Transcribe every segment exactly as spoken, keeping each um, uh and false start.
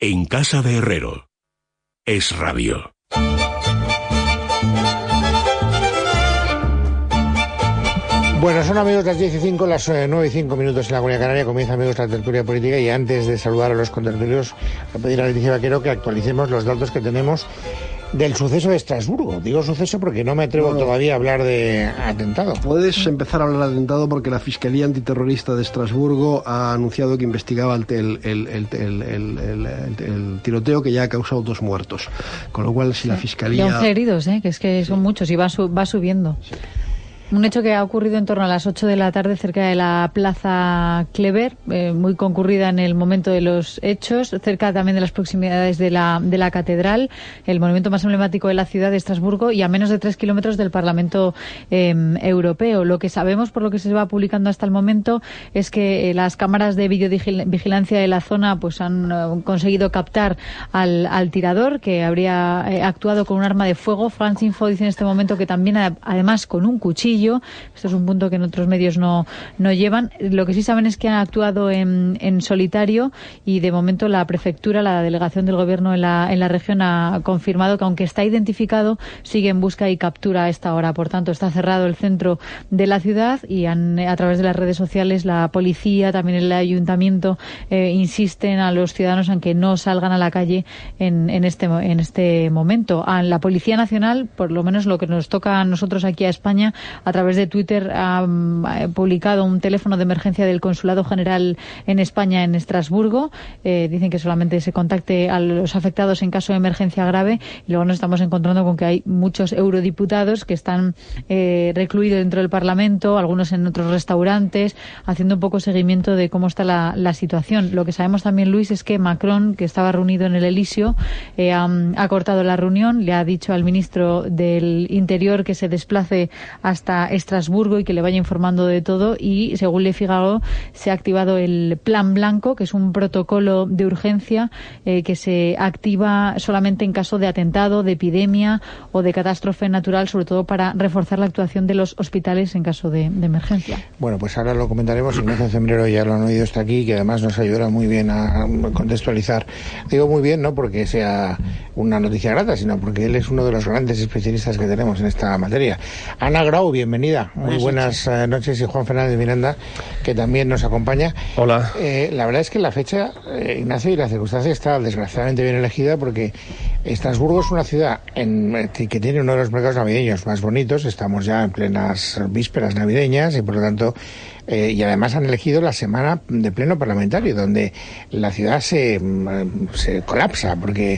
En casa de Herrero. Es Radio. Bueno, son amigos las diez y cinco, las nueve y cinco minutos en la Comunidad Canaria. Comienza, amigos, la tertulia política, y antes de saludar a los contertulios, voy a pedir a Leticia Vaquero que actualicemos los datos que tenemos del suceso de Estrasburgo. Digo suceso porque no me atrevo bueno, todavía a hablar de atentado. Puedes empezar a hablar de atentado porque la Fiscalía Antiterrorista de Estrasburgo ha anunciado que investigaba el, el, el, el, el, el, el, el tiroteo que ya ha causado dos muertos. Con lo cual, si sí. la Fiscalía... Y once heridos, ¿eh? que es que son sí. muchos y va, su, va subiendo. Sí. Un hecho que ha ocurrido en torno a las ocho de la tarde cerca de la Plaza Clever, eh, muy concurrida en el momento de los hechos, cerca también de las proximidades de la, de la Catedral, el monumento más emblemático de la ciudad de Estrasburgo, y a menos de tres kilómetros del Parlamento eh, Europeo. Lo que sabemos, por lo que se va publicando hasta el momento, es que eh, las cámaras de videovigilancia de la zona pues han eh, conseguido captar al, al tirador, que habría eh, actuado con un arma de fuego. France Info dice en este momento que también, además, con un cuchillo. Esto es un punto que en otros medios no, no llevan. Lo que sí saben es que han actuado en, en solitario, y de momento la prefectura, la delegación del gobierno en la, en la región, ha confirmado que, aunque está identificado, sigue en busca y captura a esta hora. Por tanto, está cerrado el centro de la ciudad, y han, a través de las redes sociales, la policía, también el ayuntamiento, eh, insisten a los ciudadanos en que no salgan a la calle en, en, este, en este momento. A la Policía Nacional, por lo menos lo que nos toca a nosotros aquí a España, a través de Twitter ha, ha publicado un teléfono de emergencia del Consulado General en España en Estrasburgo. Eh, dicen que solamente se contacte a los afectados en caso de emergencia grave, y luego nos estamos encontrando con que hay muchos eurodiputados que están eh, recluidos dentro del Parlamento, algunos en otros restaurantes, haciendo un poco seguimiento de cómo está la, la situación. Lo que sabemos también, Luis, es que Macron, que estaba reunido en el Elíseo, eh, ha, ha cortado la reunión, le ha dicho al ministro del Interior que se desplace hasta Estrasburgo y que le vaya informando de todo, y según Le Figaro se ha activado el Plan Blanco, que es un protocolo de urgencia eh, que se activa solamente en caso de atentado, de epidemia o de catástrofe natural, sobre todo para reforzar la actuación de los hospitales en caso de, de emergencia. Bueno, pues ahora lo comentaremos. Ignacio Zembrero, ya lo han oído, está aquí, que además nos ayudará muy bien a contextualizar. Digo muy bien, no porque sea una noticia grata, sino porque él es uno de los grandes especialistas que tenemos en esta materia. Ana Grau, bienvenida. Muy buenas noches. noches. Y Juan Fernández Miranda, que también nos acompaña. Hola. Eh, la verdad es que la fecha, eh, Ignacio, y la circunstancia está desgraciadamente bien elegida, porque Estrasburgo es una ciudad en, que tiene uno de los mercados navideños más bonitos. Estamos ya en plenas vísperas navideñas, y por lo tanto, eh, y además han elegido la semana de pleno parlamentario, donde la ciudad se, se colapsa, porque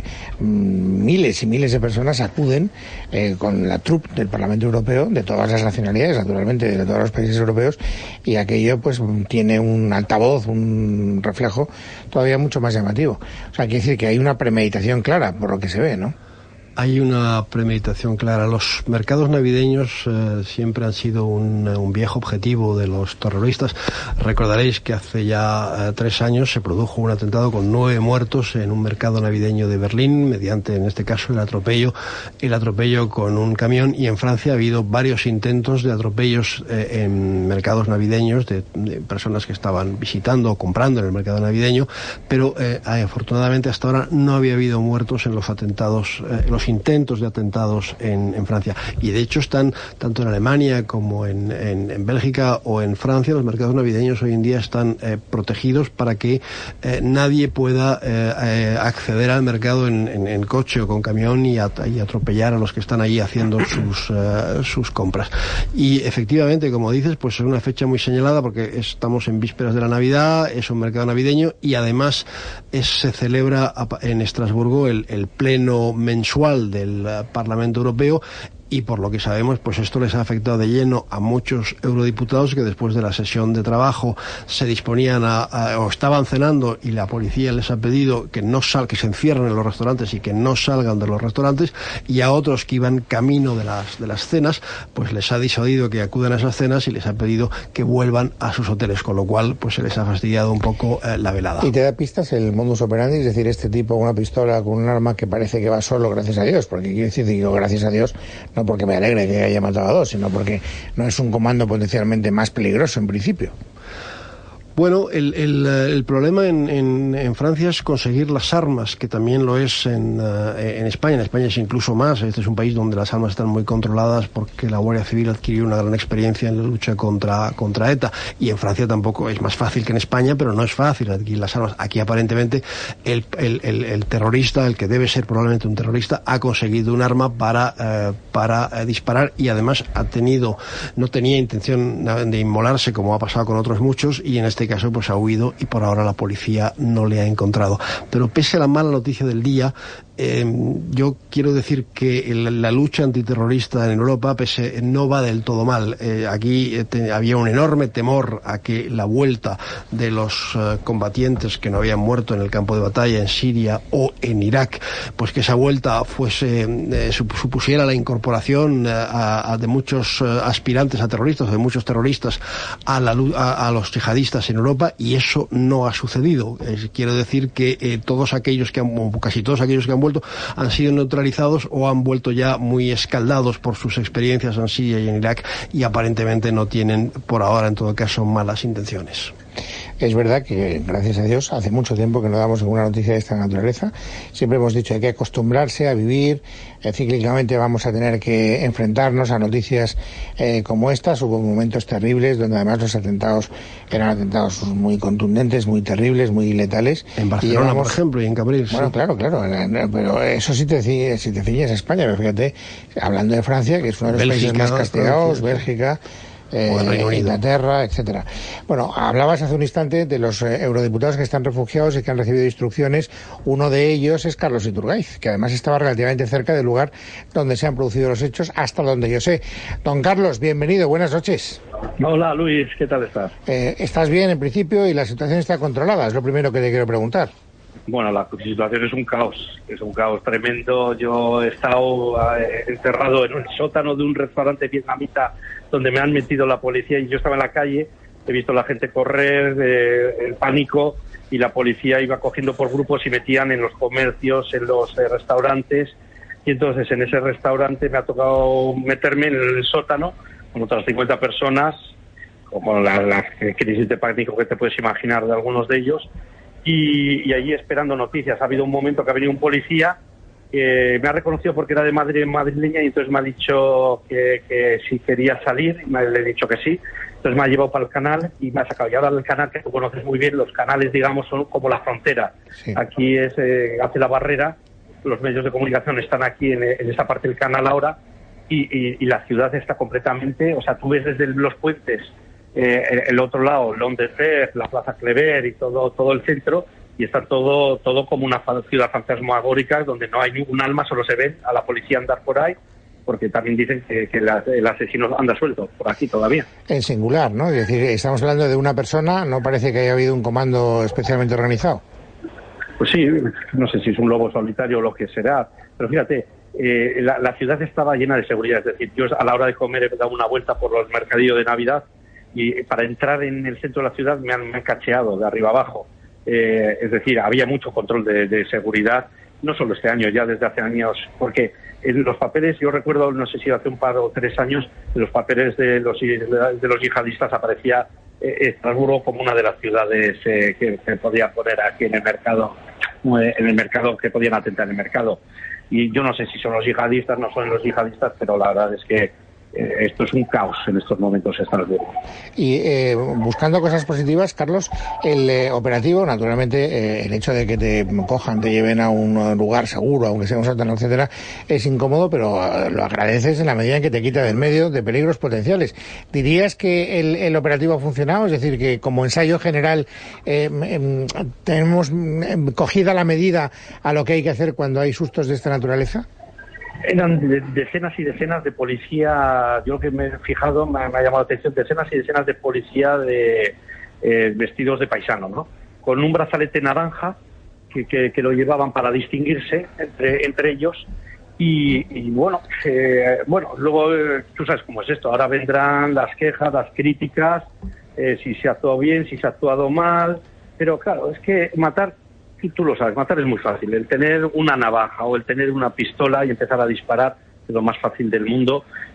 mm, miles y miles de personas acuden eh, con la troupe del Parlamento Europeo, de todas las nacionalidades, naturalmente, de todos los países europeos, y aquello pues tiene un altavoz, un reflejo todavía mucho más llamativo. O sea, quiere decir que hay una premeditación clara, por lo que se ve, ¿no? Hay una premeditación clara. Los mercados navideños eh, siempre han sido un, un viejo objetivo de los terroristas. Recordaréis que hace ya eh, tres años se produjo un atentado con nueve muertos en un mercado navideño de Berlín, mediante, en este caso, el atropello, el atropello con un camión. Y en Francia ha habido varios intentos de atropellos eh, en mercados navideños de, de personas que estaban visitando o comprando en el mercado navideño, pero eh, afortunadamente hasta ahora no había habido muertos en los atentados, eh, los intentos de atentados en, en Francia. Y de hecho están, tanto en Alemania como en, en, en Bélgica o en Francia, los mercados navideños hoy en día están eh, protegidos para que eh, nadie pueda eh, eh, acceder al mercado en, en, en coche o con camión y, at y atropellar a los que están ahí haciendo sus, uh, sus compras. Y efectivamente, como dices, pues es una fecha muy señalada, porque estamos en vísperas de la Navidad, es un mercado navideño, y además es, se celebra en Estrasburgo el, el pleno mensual del Parlamento Europeo, y por lo que sabemos, pues esto les ha afectado de lleno a muchos eurodiputados que después de la sesión de trabajo se disponían a, a o estaban cenando, y la policía les ha pedido que no sal, que se encierren en los restaurantes y que no salgan de los restaurantes, y a otros que iban camino de las de las cenas, pues les ha disuadido que acudan a esas cenas y les ha pedido que vuelvan a sus hoteles, con lo cual pues se les ha fastidiado un poco eh, la velada. ¿Y te da pistas el modus operandi? Es decir, este tipo con una pistola, con un arma, que parece que va solo, gracias a Dios, porque quiero decir, digo gracias a Dios, no porque me alegre que haya matado a dos, sino porque no es un comando potencialmente más peligroso en principio. Bueno, el, el, el problema en, en, en Francia es conseguir las armas, que también lo es en, uh, en España. En España es incluso más. Este es un país donde las armas están muy controladas porque la Guardia Civil adquirió una gran experiencia en la lucha contra, contra ETA. Y en Francia tampoco es más fácil que en España, pero no es fácil adquirir las armas. Aquí aparentemente el, el, el, el terrorista, el que debe ser probablemente un terrorista, ha conseguido un arma para, uh, para uh, disparar, y además ha tenido, no tenía intención de inmolarse como ha pasado con otros muchos, y en este caso pues ha huido y por ahora la policía no le ha encontrado. Pero pese a la mala noticia del día, eh, yo quiero decir que el, la lucha antiterrorista en Europa pese, no va del todo mal. Eh, aquí eh, te, había un enorme temor a que la vuelta de los uh, combatientes que no habían muerto en el campo de batalla en Siria o en Irak, pues que esa vuelta fuese eh, supusiera la incorporación eh, a, a de muchos eh, aspirantes a terroristas, de muchos terroristas a, la, a, a los yihadistas en Europa, y eso no ha sucedido. Eh, quiero decir que eh, todos aquellos que han, casi todos aquellos que han vuelto han sido neutralizados o han vuelto ya muy escaldados por sus experiencias en Siria y en Irak, y aparentemente no tienen por ahora en todo caso malas intenciones. Es verdad que, gracias a Dios, hace mucho tiempo que no damos ninguna noticia de esta naturaleza. Siempre hemos dicho que hay que acostumbrarse a vivir. Eh, cíclicamente vamos a tener que enfrentarnos a noticias eh, como estas. Hubo momentos terribles donde además los atentados eran atentados muy contundentes, muy terribles, muy letales. En Barcelona, llevamos, por ejemplo, y en Cambrils. Bueno, sí. claro, claro. Pero eso sí te, si te ciñes a España. Pero fíjate, hablando de Francia, que es uno de los Bélgica, países más castigados, Francia, Bélgica... Eh, Inglaterra, etcétera. Bueno, hablabas hace un instante de los eh, eurodiputados que están refugiados y que han recibido instrucciones. Uno de ellos es Carlos Iturgaiz, que además estaba relativamente cerca del lugar donde se han producido los hechos, hasta donde yo sé. Don Carlos, bienvenido, buenas noches. Hola Luis, ¿qué tal estás? Eh, ¿Estás bien en principio y la situación está controlada? Es lo primero que te quiero preguntar. Bueno, la situación es un caos, es un caos tremendo. Yo he estado eh, encerrado en un sótano de un restaurante vietnamita donde me han metido la policía, y yo estaba en la calle, he visto a la gente correr, eh, el pánico, y la policía iba cogiendo por grupos y metían en los comercios, en los eh, restaurantes, y entonces en ese restaurante me ha tocado meterme en el sótano con otras cincuenta personas, con la, la crisis de pánico que te puedes imaginar de algunos de ellos. Y, y allí esperando noticias. Ha habido un momento que ha venido un policía que me ha reconocido porque era de Madrid, madrileña, y entonces me ha dicho que, que si quería salir, y me, le he dicho que sí. Entonces me ha llevado para el canal y me ha sacado. Y ahora el canal, que tú conoces muy bien, los canales, digamos, son como la frontera. Sí. Aquí es eh, hace la barrera, los medios de comunicación están aquí en, en esta parte del canal ahora, y, y, y la ciudad está completamente, o sea, tú ves desde los puentes, Eh, el otro lado, Londres, la Plaza Clever y todo todo el centro, y está todo todo como una ciudad fantasmagórica donde no hay ningún alma, solo se ve a la policía andar por ahí, porque también dicen que, que la, el asesino anda suelto por aquí todavía. En singular, ¿no? Es decir, estamos hablando de una persona, no parece que haya habido un comando especialmente organizado. Pues sí, no sé si es un lobo solitario o lo que será, pero fíjate, eh, la, la ciudad estaba llena de seguridad. Es decir, yo a la hora de comer he dado una vuelta por los mercadillos de Navidad, y para entrar en el centro de la ciudad me han, me han cacheado de arriba abajo. Eh, es decir, había mucho control de, de seguridad, no solo este año, ya desde hace años, porque en los papeles, yo recuerdo, no sé si hace un par o tres años, en los papeles de los, de los yihadistas aparecía eh, Estrasburgo como una de las ciudades eh, que se podía poner aquí en el mercado, eh, en el mercado, que podían atentar en el mercado. Y yo no sé si son los yihadistas, no son los yihadistas, pero la verdad es que Eh, esto es un caos en estos momentos en Estrasburgo. Y eh, buscando cosas positivas, Carlos, el eh, operativo, naturalmente, eh, el hecho de que te cojan, te lleven a un lugar seguro, aunque sea un sótano, etcétera, es incómodo, pero eh, lo agradeces en la medida en que te quita del medio de peligros potenciales. ¿Dirías que el, el operativo ha funcionado? Es decir, que como ensayo general eh, eh, tenemos eh, cogida la medida a lo que hay que hacer cuando hay sustos de esta naturaleza. Eran de, decenas y decenas de policía, yo lo que me he fijado, me, me ha llamado la atención, decenas y decenas de policía de eh, vestidos de paisano, ¿no? Con un brazalete naranja que, que, que lo llevaban para distinguirse entre, entre ellos. Y, y bueno, eh, bueno, luego eh, tú sabes cómo es esto, ahora vendrán las quejas, las críticas, eh, si se ha actuado bien, si se ha actuado mal, pero claro, es que matar, y tú lo sabes, matar es muy fácil. El tener una navaja o el tener una pistola y empezar a disparar es lo más fácil del mundo.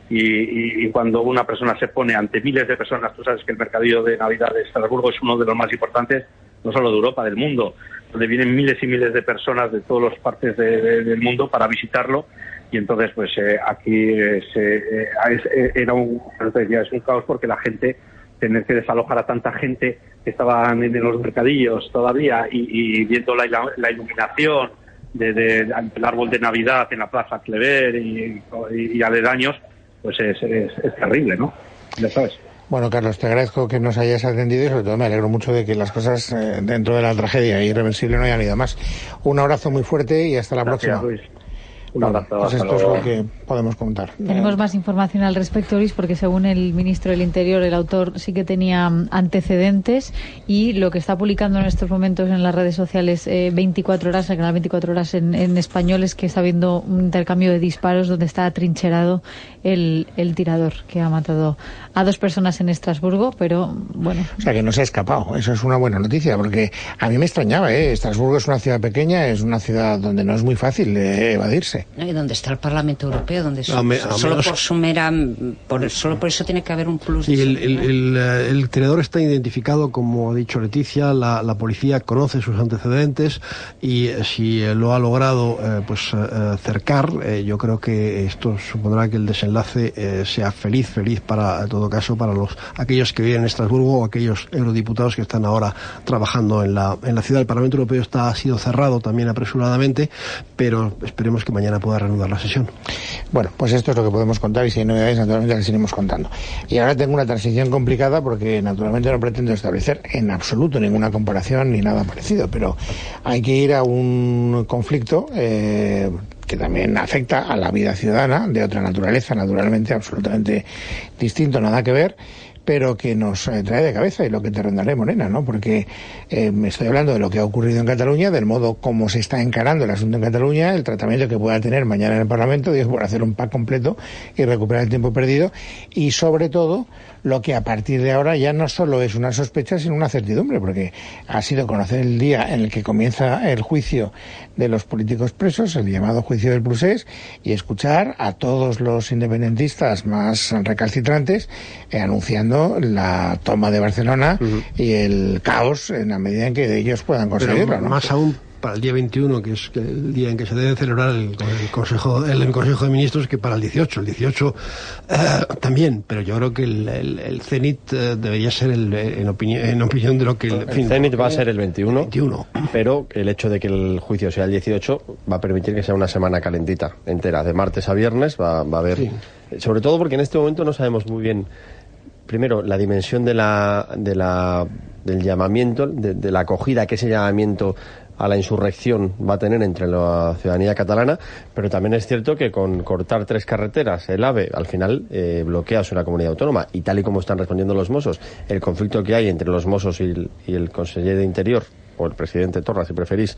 Y, y, y cuando una persona se pone ante miles de personas, tú sabes que el mercadillo de Navidad de Estrasburgo es uno de los más importantes, no solo de Europa, del mundo, donde vienen miles y miles de personas de todas las partes de, de, del mundo para visitarlo. Y entonces, pues eh, aquí eh, se, eh, es, era un, decía, es un caos porque la gente, tener que desalojar a tanta gente que estaban en los mercadillos todavía y, y viendo la, la iluminación de, de, del árbol de Navidad en la Plaza Clever y, y, y aledaños, pues es, es, es terrible, ¿no? Ya sabes. Bueno, Carlos, te agradezco que nos hayas atendido y sobre todo me alegro mucho de que las cosas eh, dentro de la tragedia irreversible no hayan ido más. Un abrazo muy fuerte y hasta la Gracias, próxima. Luis. Un abrazo, pues esto es lo que podemos contar. Tenemos eh, más información al respecto, Luis, porque según el ministro del Interior, el autor sí que tenía antecedentes y lo que está publicando en estos momentos en las redes sociales eh, veinticuatro horas, el canal veinticuatro horas en, en español, es que está habiendo un intercambio de disparos donde está atrincherado el, el tirador que ha matado a dos personas en Estrasburgo, pero bueno. O sea, que no se ha escapado. Eso es una buena noticia, porque a mí me extrañaba, ¿eh? Estrasburgo es una ciudad pequeña, es una ciudad donde no es muy fácil eh, evadirse. ¿No? Y donde está el Parlamento Europeo, donde a me, a solo menos... por su mera, por, solo por eso tiene que haber un plus. Y el, el, el, el tirador está identificado, como ha dicho Leticia, la, la policía conoce sus antecedentes y si lo ha logrado eh, pues eh, cercar, eh, yo creo que esto supondrá que el desenlace eh, sea feliz, feliz para, en todo caso, para los aquellos que viven en Estrasburgo o aquellos eurodiputados que están ahora trabajando en la, en la ciudad. El Parlamento Europeo está, ha sido cerrado también apresuradamente, pero esperemos que mañana pueda reanudar la sesión. Bueno, pues esto es lo que podemos contar y si hay novedades, naturalmente las iremos contando. Y ahora tengo una transición complicada porque naturalmente no pretendo establecer en absoluto ninguna comparación ni nada parecido, pero hay que ir a un conflicto eh, que también afecta a la vida ciudadana de otra naturaleza, naturalmente absolutamente distinto, nada que ver, pero que nos eh, trae de cabeza y lo que te rondaré, Morena, ¿no? Porque eh, me estoy hablando de lo que ha ocurrido en Cataluña, del modo como se está encarando el asunto en Cataluña, el tratamiento que pueda tener mañana en el Parlamento, digo, por hacer un pack completo y recuperar el tiempo perdido, y sobre todo lo que a partir de ahora ya no solo es una sospecha, sino una certidumbre, porque ha sido conocer el día en el que comienza el juicio de los políticos presos, el llamado juicio del Procés, y escuchar a todos los independentistas más recalcitrantes eh, anunciando la toma de Barcelona uh-huh. y el caos en la medida en que ellos puedan conseguirlo. Pero ¿no? Más aún para el día veintiuno, que es el día en que se debe celebrar el, el Consejo el, el Consejo de Ministros, que para el dieciocho. El dieciocho eh, también, pero yo creo que el, el, el cenit eh, debería ser, el, en, opinión, en opinión de lo que... El, el fin, cenit va a ser el veintiuno, veintiuno, pero el hecho de que el juicio sea el dieciocho va a permitir que sea una semana calentita, entera, de martes a viernes va, va a haber... Sí. Sobre todo porque en este momento no sabemos muy bien, primero, la dimensión de la, de la, del llamamiento, de, de la acogida que ese llamamiento a la insurrección va a tener entre la ciudadanía catalana, pero también es cierto que con cortar tres carreteras, el AVE, al final eh, bloqueas una comunidad autónoma, y tal y como están respondiendo los Mossos, el conflicto que hay entre los Mossos y el, y el conseller de Interior, o el presidente Torra, si preferís,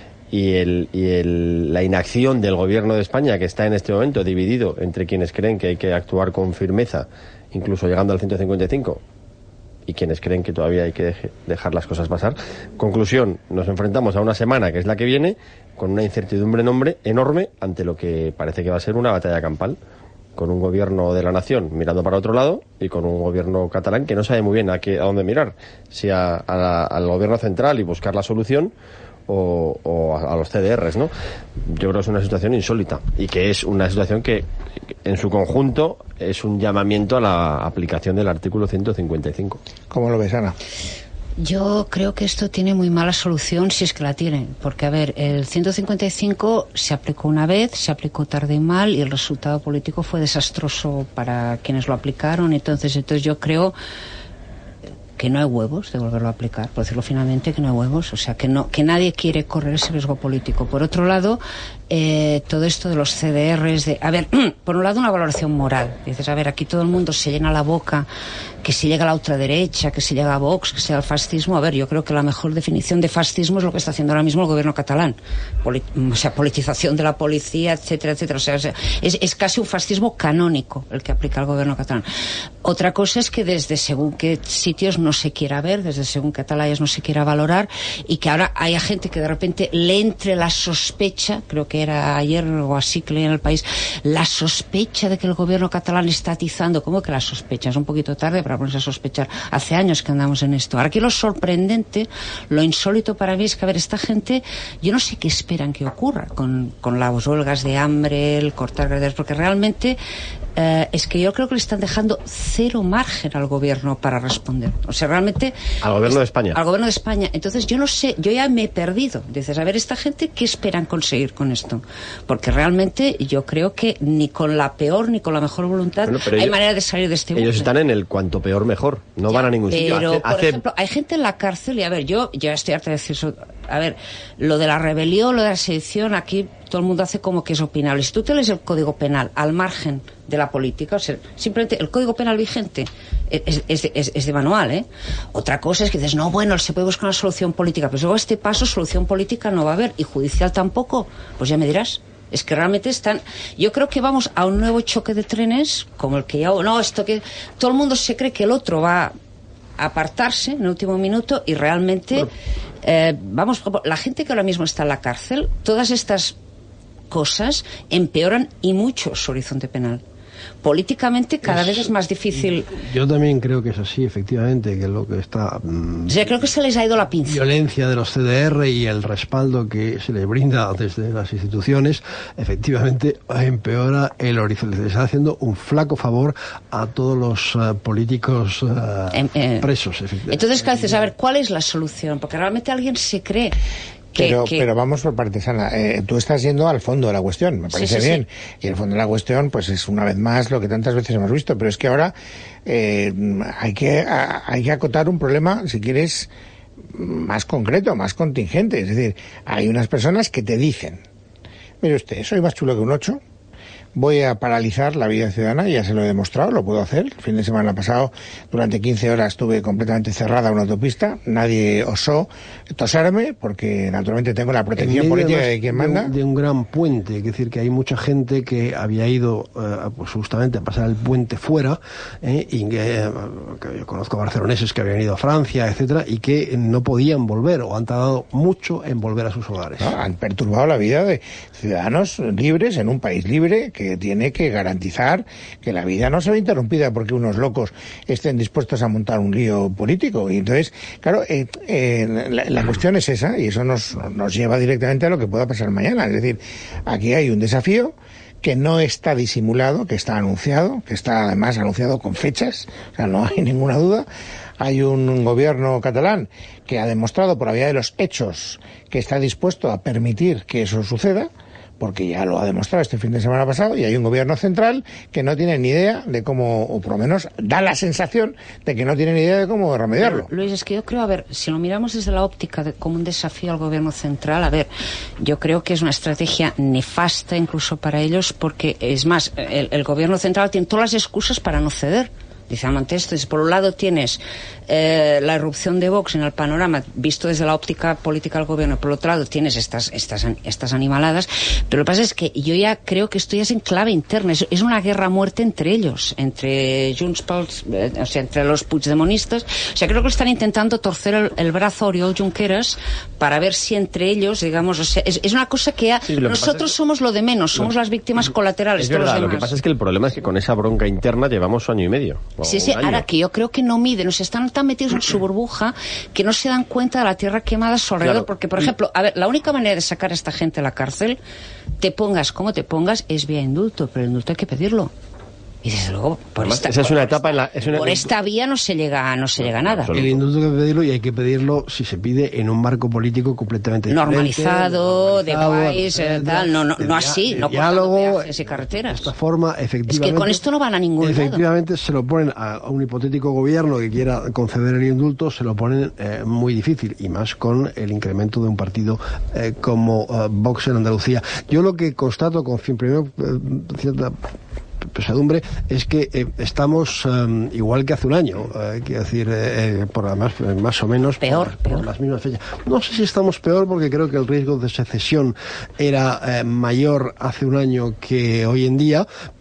y, el, y el, la inacción del gobierno de España, que está en este momento dividido entre quienes creen que hay que actuar con firmeza, incluso llegando al ciento cincuenta y cinco, y quienes creen que todavía hay que deje, dejar las cosas pasar. Conclusión, nos enfrentamos a una semana que es la que viene, con una incertidumbre enorme, enorme ante lo que parece que va a ser una batalla campal, con un gobierno de la nación mirando para otro lado y con un gobierno catalán que no sabe muy bien a, qué, a dónde mirar, si a, a la, al gobierno central y buscar la solución, o, o a, a los C D Rs, ¿no? Yo creo que es una situación insólita y que es una situación que en su conjunto es un llamamiento a la aplicación del artículo ciento cincuenta y cinco. ¿Cómo lo ves, Ana? Yo creo que esto tiene muy mala solución, si es que la tiene, porque, a ver, el ciento cincuenta y cinco se aplicó una vez, se aplicó tarde y mal, y el resultado político fue desastroso para quienes lo aplicaron. Entonces, entonces yo creo que no hay huevos de volverlo a aplicar, por decirlo finalmente, que no hay huevos, o sea, que no, que nadie quiere correr ese riesgo político. Por otro lado, eh, todo esto de los C D Rs, de, a ver, por un lado una valoración moral, dices, a ver, aquí todo el mundo se llena la boca que si llega la ultraderecha, que si llega Vox, que sea el fascismo. A ver, yo creo que la mejor definición de fascismo es lo que está haciendo ahora mismo el gobierno catalán, Poli o sea, politización de la policía, etcétera, etcétera, o sea, es, es casi un fascismo canónico el que aplica el gobierno catalán. Otra cosa es que desde según qué sitios no no se quiera ver, desde según catalayas no se quiera valorar, y que ahora haya gente que de repente le entre la sospecha, creo que era ayer o así que leí en El País, la sospecha de que el gobierno catalán está atizando. ¿Cómo que la sospecha? Es un poquito tarde para ponerse a sospechar. Hace años que andamos en esto. Ahora, aquí lo sorprendente, lo insólito para mí es que, a ver, esta gente, yo no sé qué esperan que ocurra con, con las huelgas de hambre, el cortar graderos, porque realmente eh, es que yo creo que le están dejando cero margen al gobierno para responder. O sea, realmente... Al gobierno de España. Al gobierno de España. Entonces, yo no sé, yo ya me he perdido. Dices, a ver, esta gente, ¿qué esperan conseguir con esto? Porque realmente yo creo que ni con la peor ni con la mejor voluntad bueno, hay ellos, manera de salir de este bucle. Ellos están en el cuanto peor mejor. No ya, van a ningún sitio. Pero, hace, por hace... ejemplo, hay gente en la cárcel y, a ver, yo ya estoy harta de decir eso. A ver, lo de la rebelión, lo de la sedición, aquí todo el mundo hace como que es opinable. Si tú te lees el Código Penal al margen de la política, o sea, simplemente el Código Penal vigente es, es, de, es, es de manual, ¿eh? Otra cosa es que dices, no, bueno, se puede buscar una solución política, pero luego a este paso solución política no va a haber, y judicial tampoco, pues ya me dirás. Es que realmente están... Yo creo que vamos a un nuevo choque de trenes, como el que ya... No, esto que... Todo el mundo se cree que el otro va a apartarse en el último minuto y realmente... Bueno. Eh, vamos, la gente que ahora mismo está en la cárcel, todas estas cosas empeoran y mucho su horizonte penal. Políticamente cada es, vez es más difícil. Yo también creo que es así, efectivamente, que lo que está... Mmm, o sea, creo que se les ha ido la pinza. Violencia de los C D R y el respaldo que se le brinda desde las instituciones, efectivamente empeora el horizonte. Se está haciendo un flaco favor a todos los uh, políticos uh, eh, eh, presos. Entonces, ¿qué haces? A ver, ¿cuál es la solución? Porque realmente alguien se cree... Que, pero, que... pero vamos por partes, Ana. Eh, tú estás yendo al fondo de la cuestión, me parece sí, sí, bien. Sí. Y el fondo de la cuestión, pues es una vez más lo que tantas veces hemos visto. Pero es que ahora eh, hay que a, hay que acotar un problema, si quieres, más concreto, más contingente. Es decir, hay unas personas que te dicen, mire usted, soy más chulo que un ocho, voy a paralizar la vida ciudadana, ya se lo he demostrado, lo puedo hacer. El fin de semana pasado, durante quince horas, estuve completamente cerrada una autopista, nadie osó tosarme, porque naturalmente tengo la protección política de quien manda. De un, de un gran puente, es decir, que hay mucha gente que había ido eh, pues justamente a pasar el puente fuera, eh, y eh, que yo conozco barceloneses que habían ido a Francia, etcétera, y que no podían volver, o han tardado mucho en volver a sus hogares. No, han perturbado la vida de ciudadanos libres en un país libre, que tiene que garantizar que la vida no se ve interrumpida porque unos locos estén dispuestos a montar un lío político. Y entonces, claro, eh, eh, la, la cuestión es esa, y eso nos, nos lleva directamente a lo que pueda pasar mañana. Es decir, aquí hay un desafío que no está disimulado, que está anunciado, que está además anunciado con fechas, o sea, no hay ninguna duda. Hay un gobierno catalán que ha demostrado por la vía de los hechos que está dispuesto a permitir que eso suceda, porque ya lo ha demostrado este fin de semana pasado, y hay un gobierno central que no tiene ni idea de cómo, o por lo menos da la sensación de que no tiene ni idea de cómo remediarlo. Pero, Luis, es que yo creo, a ver, si lo miramos desde la óptica de como un desafío al gobierno central, a ver, yo creo que es una estrategia nefasta incluso para ellos, porque es más, el, el gobierno central tiene todas las excusas para no ceder. Dice Amantes, por un lado tienes eh, la irrupción de Vox en el panorama visto desde la óptica política del gobierno, por otro lado tienes estas estas estas animaladas, pero lo que pasa es que yo ya creo que esto ya es en clave interna, es, es una guerra a muerte entre ellos, entre Junts Pels, eh, o sea, entre los puigdemonistas. O sea, creo que están intentando torcer el, el brazo a Oriol Junqueras para ver si entre ellos, digamos, o sea, es, es una cosa que, ya, sí, nosotros que somos lo de menos, somos lo, las víctimas colaterales. Es verdad, todos los lo que pasa es que el problema es que con esa bronca interna llevamos año y medio. Sí, sí, ahora que yo creo que no miden, o sea, están tan metidos en su burbuja que no se dan cuenta de la tierra quemada a su alrededor, claro. Porque, por ejemplo, a ver, la única manera de sacar a esta gente de la cárcel, te pongas como te pongas, es vía indulto, pero el indulto hay que pedirlo. Y desde luego, por, Además, esta, esa es una etapa esta, en la, es una, por esta vía no se llega, no se no, llega a nada. El indulto hay que pedirlo, y hay que pedirlo si se pide en un marco político completamente normalizado, normalizado, de país, eh, tal, no, no, no así, no diálogo, cortando peajes y carreteras. De esta forma, efectivamente. Es que con esto no van a ningún efectivamente, lado. Se lo ponen a, a un hipotético gobierno que quiera conceder el indulto, se lo ponen eh, muy difícil, y más con el incremento de un partido eh, como uh, Vox en Andalucía. Yo lo que constato con fin, primero, eh, cierta pesadumbre, es que eh, estamos um, igual que hace un año, eh, quiero decir, eh, por además eh, más o menos peor, por, peor. por las mismas fechas. No sé si estamos peor, porque creo que el riesgo de secesión era eh, mayor hace un año que hoy en día,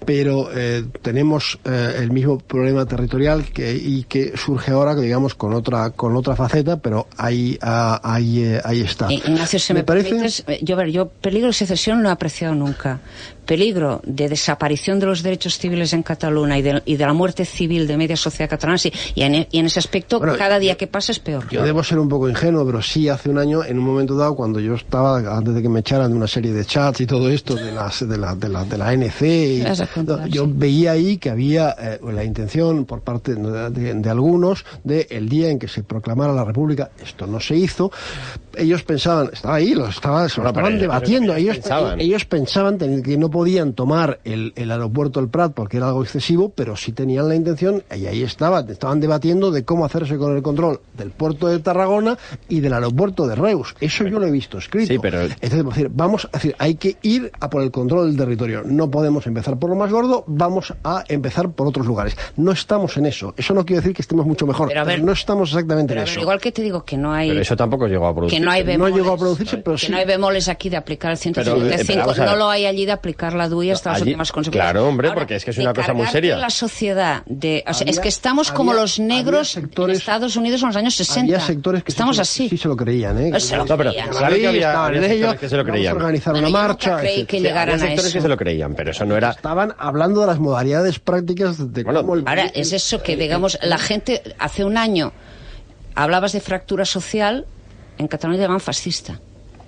pero eh, tenemos eh, el mismo problema territorial que, y que surge ahora, digamos, con otra con otra faceta, pero ahí ah, ahí, eh, ahí está. Ignacio, si me, me parece... permites, yo, a ver, yo peligro de secesión no he apreciado nunca. Peligro de desaparición de los derechos civiles en Cataluña y de, y de la muerte civil de media sociedad catalana, sí, y en, y en ese aspecto bueno, cada día que pasa es peor. Yo debo ser un poco ingenuo, pero sí hace un año, en un momento dado, cuando yo estaba, antes de que me echaran de una serie de chats y todo esto, de las de la, de la, de la N C, y, contar, yo sí. veía ahí que había eh, la intención por parte de, de, de algunos de el día en que se proclamara la República, esto no se hizo. Ellos pensaban, estaba ahí, lo, estaba, lo no, estaban debatiendo, ellos pensaban. ellos pensaban que no podían tomar el, el aeropuerto del Prat porque era algo excesivo, pero sí tenían la intención, y ahí estaban, estaban debatiendo de cómo hacerse con el control del puerto de Tarragona y del aeropuerto de Reus. Eso yo lo he visto escrito. Sí, pero... Entonces, decir, vamos a decir, hay que ir a por el control del territorio. No podemos empezar por lo más gordo, vamos a empezar por otros lugares. No estamos en eso. Eso no quiere decir que estemos mucho mejor. Pero a ver, no estamos exactamente pero en a ver, eso. Igual que te digo que no hay... Pero eso tampoco llegó a producirse. Que no hay bemoles, no llegó a producirse, pero que sí. no hay bemoles aquí de aplicar el ciento cincuenta y cinco. Pero, no lo hay allí de aplicar la D U I hasta no, las allí, últimas consecuencias. Claro, hombre, Ahora, porque es que es una cosa muy seria. La sociedad de, o sea, había, es que estamos como había, los negros sectores, en Estados Unidos en los años sesenta. Había sectores que estamos sí, así. Sí se lo creían, ¿eh? No se lo no, pero creían. claro que había, había sectores ellos, que se lo creían. Vamos a organizar bueno, una marcha. Nunca creí que llegaran había sectores a eso. que se lo creían, pero eso no era... Estaban hablando de las modalidades prácticas de bueno, cómo el... Ahora, es eso que, digamos, la gente hace un año hablabas de fractura social, en Cataluña llaman fascista.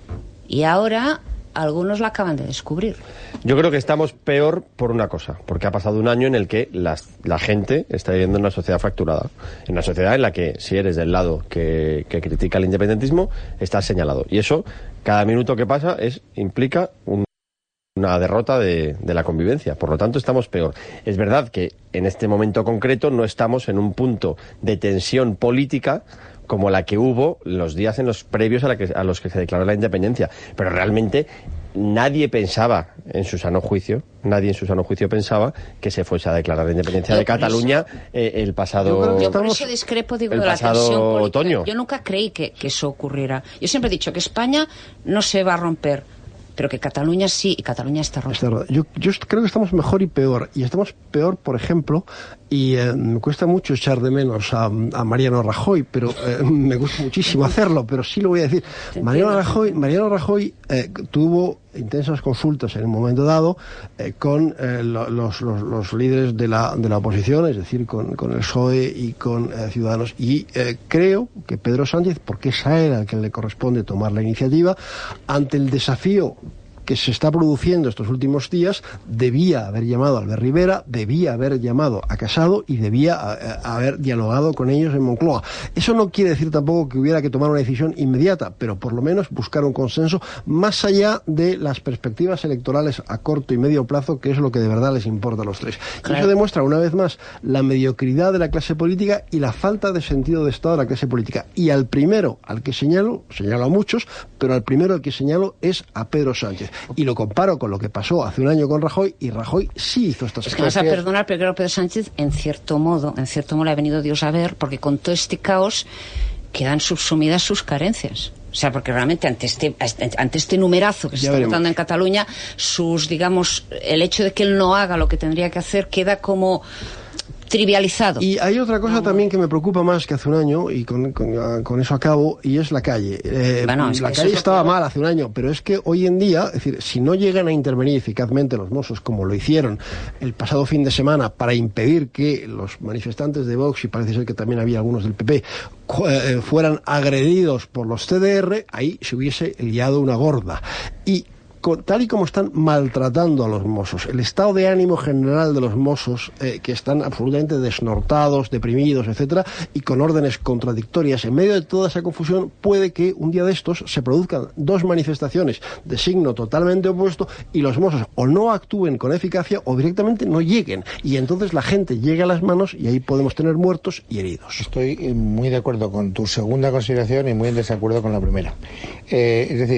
Y ahora algunos la acaban de descubrir. Yo creo que estamos peor por una cosa, porque ha pasado un año en el que las, la gente está viviendo en una sociedad fracturada, en una sociedad en la que si eres del lado que, que critica el independentismo, estás señalado. Y eso, cada minuto que pasa, es implica un, una derrota de, de la convivencia. Por lo tanto, estamos peor. Es verdad que en este momento concreto no estamos en un punto de tensión política como la que hubo los días en los previos a, la que, a los que se declaró la independencia. Pero realmente nadie pensaba, en su sano juicio, nadie en su sano juicio pensaba que se fuese a declarar la independencia yo de Cataluña eso, eh, el pasado... Yo por eso discrepo, digo, de la tensión política. Otoño. Yo nunca creí que, que eso ocurriera. Yo siempre he dicho que España no se va a romper, pero que Cataluña sí, y Cataluña está rota. Yo, yo creo que estamos mejor y peor. Y estamos peor, por ejemplo, y eh, me cuesta mucho echar de menos a, a Mariano Rajoy, pero eh, me gusta muchísimo hacerlo, pero sí lo voy a decir. Mariano Rajoy, Mariano Rajoy eh, tuvo intensas consultas en un momento dado eh, con eh, los, los, los líderes de la, de la oposición, es decir, con, con el P S O E y con eh, Ciudadanos. Y eh, creo que Pedro Sánchez, porque es a él al que le corresponde tomar la iniciativa, ante el desafío que se está produciendo estos últimos días, debía haber llamado a Albert Rivera, debía haber llamado a Casado y debía a, a haber dialogado con ellos en Moncloa. Eso no quiere decir tampoco que hubiera que tomar una decisión inmediata, pero por lo menos buscar un consenso más allá de las perspectivas electorales a corto y medio plazo, que es lo que de verdad les importa a los tres. Claro. Y eso demuestra una vez más la mediocridad de la clase política y la falta de sentido de Estado de la clase política. Y al primero al que señalo, señalo a muchos, pero al primero al que señalo es a Pedro Sánchez. Y lo comparo con lo que pasó hace un año con Rajoy, y Rajoy sí hizo estas cosas. Es que vas a perdonar, pero creo que Pedro Sánchez, en cierto modo, en cierto modo le ha venido Dios a ver, porque con todo este caos quedan subsumidas sus carencias. O sea, porque realmente ante este, ante este numerazo que se ya está votando en Cataluña, sus, digamos, el hecho de que él no haga lo que tendría que hacer queda como trivializado. Y hay otra cosa no. también que me preocupa más que hace un año, y con, con, con eso acabo, y es la calle. Eh, bueno, es la calle es estaba mal hace un año, pero es que hoy en día, es decir, si no llegan a intervenir eficazmente los Mossos, como lo hicieron el pasado fin de semana, para impedir que los manifestantes de Vox, y parece ser que también había algunos del P P, eh, fueran agredidos por los C D R, ahí se hubiese liado una gorda. Y Con, tal y como están maltratando a los mozos, el estado de ánimo general de los mozos, eh, que están absolutamente desnortados, deprimidos, etcétera, y con órdenes contradictorias, en medio de toda esa confusión, puede que un día de estos se produzcan dos manifestaciones de signo totalmente opuesto y los mozos o no actúen con eficacia o directamente no lleguen, y entonces la gente llega a las manos y ahí podemos tener muertos y heridos. Estoy muy de acuerdo con tu segunda consideración y muy en desacuerdo con la primera. Eh, es decir,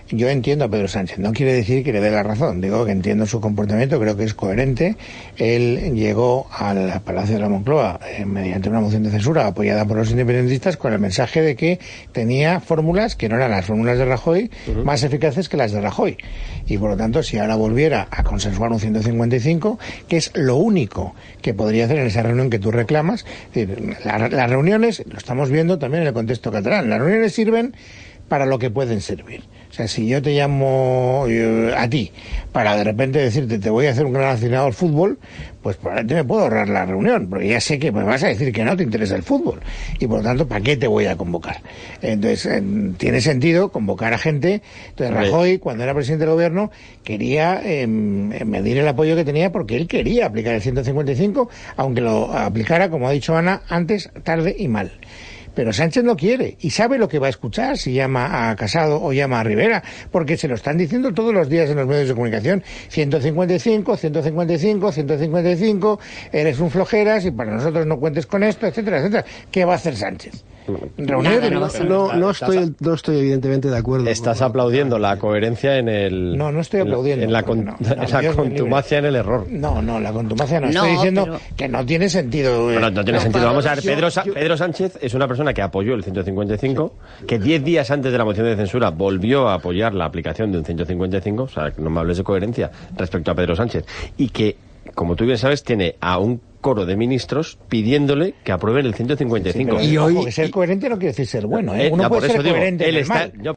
yo entiendo a Pedro Sánchez, no quiere decir que le dé la razón, digo que entiendo su comportamiento, creo que es coherente. Él llegó al Palacio de la Moncloa eh, mediante una moción de censura apoyada por los independentistas con el mensaje de que tenía fórmulas que no eran las fórmulas de Rajoy, uh-huh. más eficaces que las de Rajoy. Y por lo tanto, si ahora volviera a consensuar un ciento cincuenta y cinco, que es lo único que podría hacer en esa reunión que tú reclamas, es decir, la, las reuniones, lo estamos viendo también en el contexto catalán, las reuniones sirven para lo que pueden servir. O sea, si yo te llamo yo, a ti para de repente decirte te voy a hacer un gran aficionado al fútbol, pues probablemente me puedo ahorrar la reunión, porque ya sé que me vas a decir que no te interesa el fútbol y por lo tanto, ¿para qué te voy a convocar? Entonces, eh, tiene sentido convocar a gente. Entonces, Rajoy, cuando era presidente del gobierno, quería eh, medir el apoyo que tenía porque él quería aplicar el ciento cincuenta y cinco, aunque lo aplicara, como ha dicho Ana, antes, tarde y mal. Pero Sánchez no quiere y sabe lo que va a escuchar si llama a Casado o llama a Rivera, porque se lo están diciendo todos los días en los medios de comunicación. ciento cincuenta y cinco, ciento cincuenta y cinco, ciento cincuenta y cinco, eres un flojeras y para nosotros no cuentes con esto, etcétera, etcétera. ¿Qué va a hacer Sánchez? Nada, no, no, no, estoy, no estoy evidentemente de acuerdo. Estás aplaudiendo la coherencia en el... No, no estoy aplaudiendo. En la, con, no, no, en la contumacia en el error. No, no, la contumacia no. no estoy diciendo pero... que no tiene sentido. Bueno, no tiene no, sentido. Vamos a ver, Pedro, yo, yo... Pedro Sánchez es una persona que apoyó el ciento cincuenta y cinco, sí. que diez días antes de la moción de censura volvió a apoyar la aplicación de un ciento cincuenta y cinco, o sea, no me hables de coherencia respecto a Pedro Sánchez, y que, como tú bien sabes, tiene a un coro de ministros pidiéndole que aprueben el ciento cincuenta y cinco. Sí, sí, y hoy que ser coherente no quiere decir ser bueno, ¿eh? Uno no, puede ser digo, coherente él está, mal. Yo,